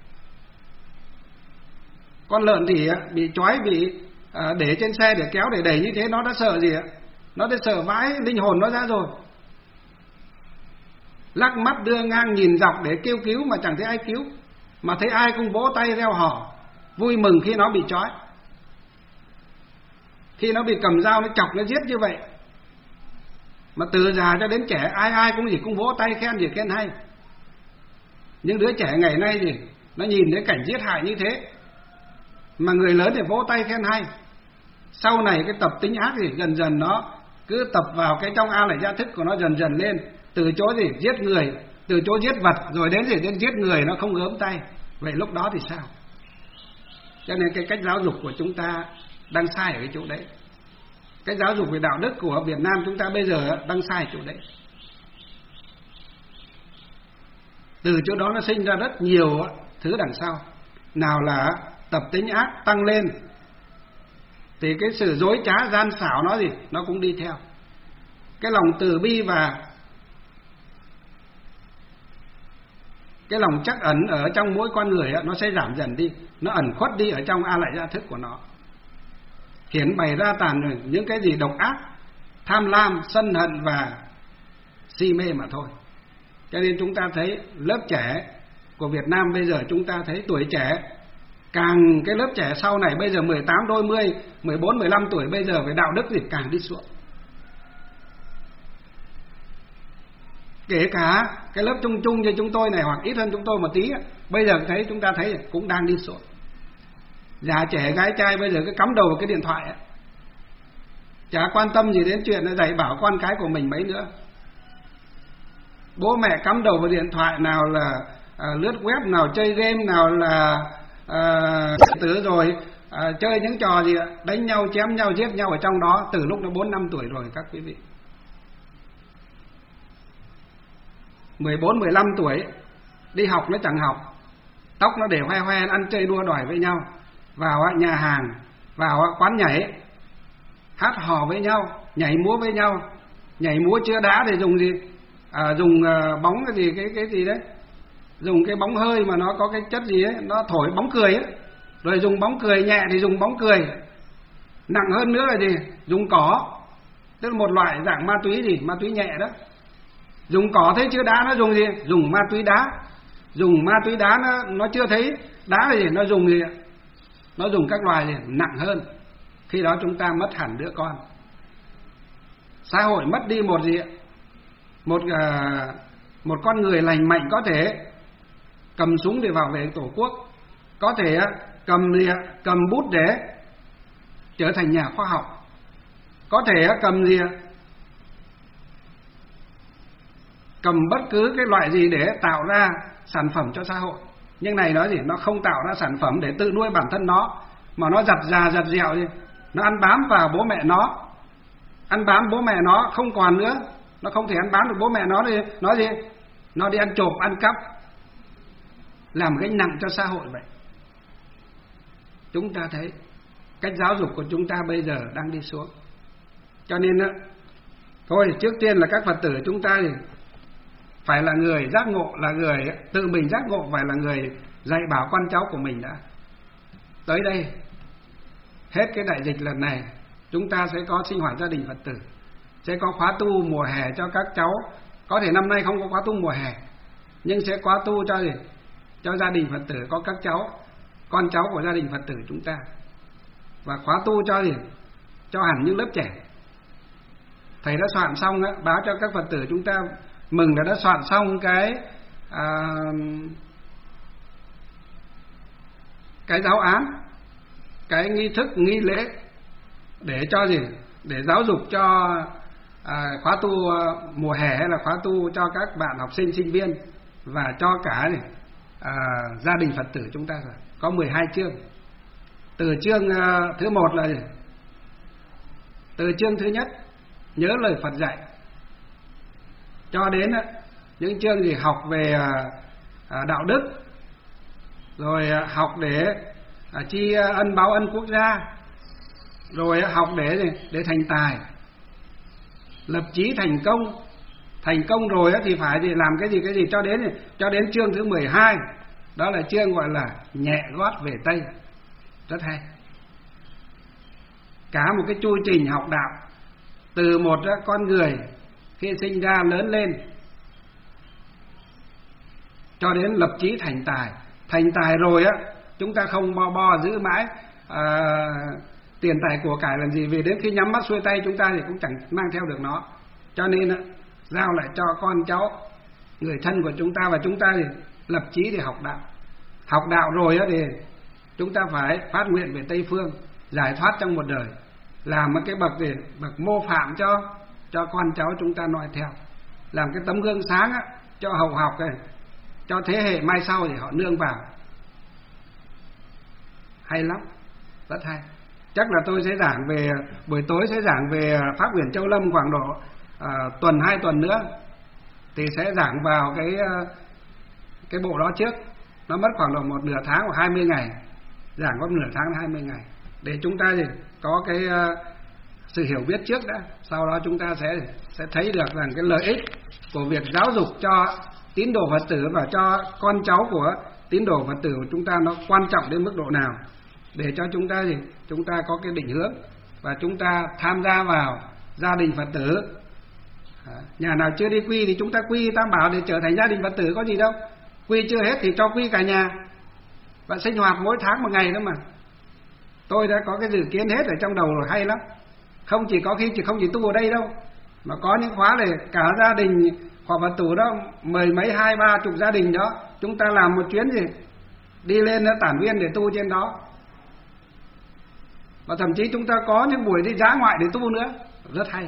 Con lợn thì bị trói, bị à, để trên xe để kéo để đẩy như thế, nó đã sợ gì ạ? Nó đã sợ vãi linh hồn nó ra rồi. Lắc mắt đưa ngang nhìn dọc để kêu cứu mà chẳng thấy ai cứu, mà thấy ai cũng vỗ tay reo hò vui mừng khi nó bị trói, khi nó bị cầm dao nó chọc nó giết như vậy. Mà từ già cho đến trẻ ai ai cũng gì cũng vỗ tay khen gì khen hay. Nhưng đứa trẻ ngày nay thì nó nhìn thấy cảnh giết hại như thế, mà người lớn thì vỗ tay khen hay. Sau này cái tập tính ác thì dần dần nó cứ tập vào cái trong a lại gia thức của nó dần dần lên, từ chỗ gì giết người, từ chỗ giết vật, rồi đến gì đến giết người nó không gớm tay. Vậy lúc đó thì sao? Cho nên cái cách giáo dục của chúng ta đang sai ở cái chỗ đấy. Cái giáo dục về đạo đức của Việt Nam chúng ta bây giờ đang sai chỗ đấy. Từ chỗ đó nó sinh ra rất nhiều thứ đằng sau. Nào là tập tính ác tăng lên, thì cái sự dối trá gian xảo nó gì nó cũng đi theo. Cái lòng từ bi và cái lòng trắc ẩn ở trong mỗi con người nó sẽ giảm dần đi, nó ẩn khuất đi ở trong a lại gia thức của nó, hiển bày ra tàn những cái gì độc ác, tham lam, sân hận và si mê mà thôi. Cho nên chúng ta thấy lớp trẻ của Việt Nam bây giờ, chúng ta thấy tuổi trẻ, càng cái lớp trẻ sau này bây giờ mười tám đôi mươi, mười bốn, mười lăm tuổi bây giờ về đạo đức thì càng đi xuống. Kể cả cái lớp trung trung như chúng tôi này, hoặc ít hơn chúng tôi một tí, bây giờ thấy chúng ta thấy cũng đang đi xuống. Già trẻ gái trai bây giờ cứ cắm đầu vào cái điện thoại ấy, chả quan tâm gì đến chuyện dạy bảo con cái của mình mấy nữa. Bố mẹ cắm đầu vào điện thoại, nào là à, lướt web, nào chơi game, nào là à, tử rồi à, chơi những trò gì đánh nhau, chém nhau, giết nhau ở trong đó từ lúc nó bốn năm tuổi rồi các quý vị. mười bốn, mười lăm tuổi đi học nó chẳng học, tóc nó để hoe hoe, ăn chơi đua đòi với nhau, vào nhà hàng, vào quán nhảy, hát hò với nhau, nhảy múa với nhau. Nhảy múa chưa đã thì dùng gì? À, dùng uh, bóng cái gì cái cái gì đấy, dùng cái bóng hơi mà nó có cái chất gì ấy, nó thổi bóng cười ấy. Rồi dùng bóng cười nhẹ thì dùng bóng cười, nặng hơn nữa là gì? Dùng cỏ, tức là một loại dạng ma túy gì, ma túy nhẹ đó. Dùng cỏ thấy chưa đá nó dùng gì? Dùng ma túy đá. Dùng ma túy đá nó nó chưa thấy đá là gì? Nó dùng gì? Nó dùng các loài gì nặng hơn. Khi đó chúng ta mất hẳn đứa con. Xã hội mất đi một gì? Một uh, một con người lành mạnh, có thể cầm súng để bảo vệ tổ quốc, có thể uh, cầm gì? Cầm bút để trở thành nhà khoa học, có thể uh, cầm gì? Cầm bất cứ cái loại gì để tạo ra sản phẩm cho xã hội. Nhưng này nói gì? Nó không tạo ra sản phẩm để tự nuôi bản thân nó, mà nó giặt già giặt dẹo đi. Nó ăn bám vào bố mẹ nó, ăn bám bố mẹ nó không còn nữa. Nó không thể ăn bám được bố mẹ nó thì nói gì? Nó đi ăn trộm, ăn cắp, làm gánh nặng cho xã hội vậy. Chúng ta thấy cách giáo dục của chúng ta bây giờ đang đi xuống. Cho nên thôi, trước tiên là các Phật tử chúng ta thì phải là người giác ngộ, là người tự mình giác ngộ, phải là người dạy bảo con cháu của mình đã. Tới đây, hết cái đại dịch lần này, chúng ta sẽ có sinh hoạt gia đình Phật tử, sẽ có khóa tu mùa hè cho các cháu. Có thể năm nay không có khóa tu mùa hè, nhưng sẽ khóa tu cho gì? Cho gia đình Phật tử, có các cháu, con cháu của gia đình Phật tử chúng ta. Và khóa tu cho gì? Cho hẳn những lớp trẻ. Thầy đã soạn xong đó, báo cho các Phật tử chúng ta mừng là đã soạn xong cái à, cái giáo án, cái nghi thức, nghi lễ để cho gì? Để giáo dục cho à, khóa tu mùa hè, hay là khóa tu cho các bạn học sinh, sinh viên, và cho cả gì? À, gia đình Phật tử chúng ta rồi. Có mười hai chương. Từ chương à, thứ một là gì? Từ chương thứ nhất, nhớ lời Phật dạy, cho đến những chương gì học về đạo đức, rồi học để tri ân báo ân quốc gia, rồi học để để thành tài, lập chí thành công. Thành công rồi thì phải thì làm cái gì cái gì cho đến cho đến chương thứ mười hai, đó là chương gọi là nhẹ gót về Tây. Rất hay. Cả một cái chu trình học đạo, từ một con người khi sinh ra lớn lên cho đến lập chí thành tài. Thành tài rồi á, chúng ta không bo bo giữ mãi à, tiền tài của cải làm gì, vì đến khi nhắm mắt xuôi tay chúng ta thì cũng chẳng mang theo được nó. cho nên giao lại cho con cháu, người thân của chúng ta, và chúng ta thì lập chí để học đạo. Học đạo rồi thì chúng ta phải phát nguyện về Tây Phương, giải thoát trong một đời, làm một cái bậc để bậc mô phạm cho cho con cháu chúng ta noi theo, làm cái tấm gương sáng á, cho hậu học này, cho thế hệ mai sau để họ nương vào. Hay lắm, rất hay. Chắc là tôi sẽ giảng về, buổi tối sẽ giảng về Pháp Uyển Châu Lâm khoảng độ à, tuần hai tuần nữa, thì sẽ giảng vào cái cái bộ đó trước. Nó mất khoảng độ một nửa tháng hoặc hai mươi ngày, giảng có nửa tháng hai mươi ngày, để chúng ta thì có cái uh, sự hiểu biết trước đã. Sau đó chúng ta sẽ sẽ thấy được rằng cái lợi ích của việc giáo dục cho tín đồ Phật tử và cho con cháu của tín đồ Phật tử của chúng ta nó quan trọng đến mức độ nào, để cho chúng ta thì chúng ta có cái định hướng và chúng ta tham gia vào gia đình Phật tử. Nhà nào chưa đi quy thì chúng ta quy Tam Bảo để trở thành gia đình Phật tử, có gì đâu. Quy chưa hết thì cho quy cả nhà, và sinh hoạt mỗi tháng một ngày nữa mà. Tôi đã có cái dự kiến hết ở trong đầu rồi, hay lắm. Không chỉ có khi chỉ không chỉ tu ở đây đâu, mà có những khóa để cả gia đình họ Phật tử đó, mười mấy hai ba chục gia đình đó, chúng ta làm một chuyến gì đi lên Tản Viên để tu trên đó. Và thậm chí chúng ta có những buổi đi dã ngoại để tu nữa, rất hay.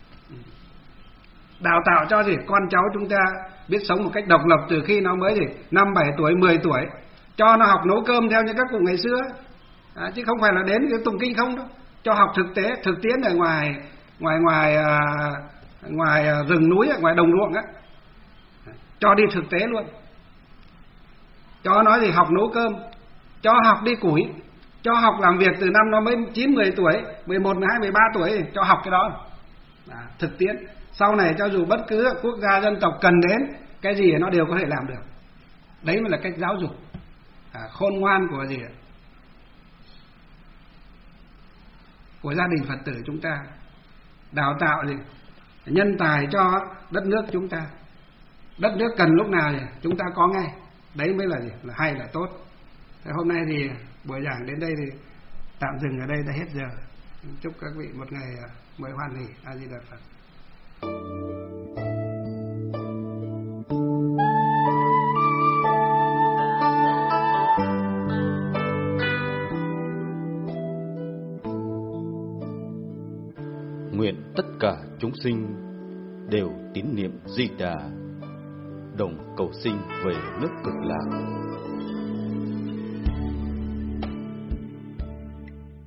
Đào tạo cho gì con cháu chúng ta biết sống một cách độc lập từ khi nó mới gì năm bảy tuổi, mười tuổi, cho nó học nấu cơm theo như các cụ ngày xưa, à, chứ không phải là đến cái tụng kinh không đâu. Cho học thực tế, thực tiễn ở ngoài ngoài ngoài à, ngoài rừng núi, ngoài đồng ruộng á, cho đi thực tế luôn. Cho nó thì học nấu cơm, cho học đi củi, cho học làm việc từ năm nó mới chín mười tuổi, mười một, mười hai, mười ba tuổi, cho học cái đó, à, thực tiễn. Sau này cho dù bất cứ quốc gia dân tộc cần đến cái gì nó đều có thể làm được. Đấy mới là cách giáo dục à, khôn ngoan của gì của gia đình Phật tử chúng ta. Đào tạo gì nhân tài cho đất nước chúng ta. Đất nước cần lúc nào thì chúng ta có ngay. Đấy mới là gì là hay, là tốt. Thế hôm nay thì buổi giảng đến đây thì tạm dừng ở đây, đã hết giờ. Chúc các vị một ngày mới hoan hỷ. A Di Đà Phật. Nguyện tất cả chúng sinh đều tín niệm Di Đà, đồng cầu sinh về nước Cực Lạc.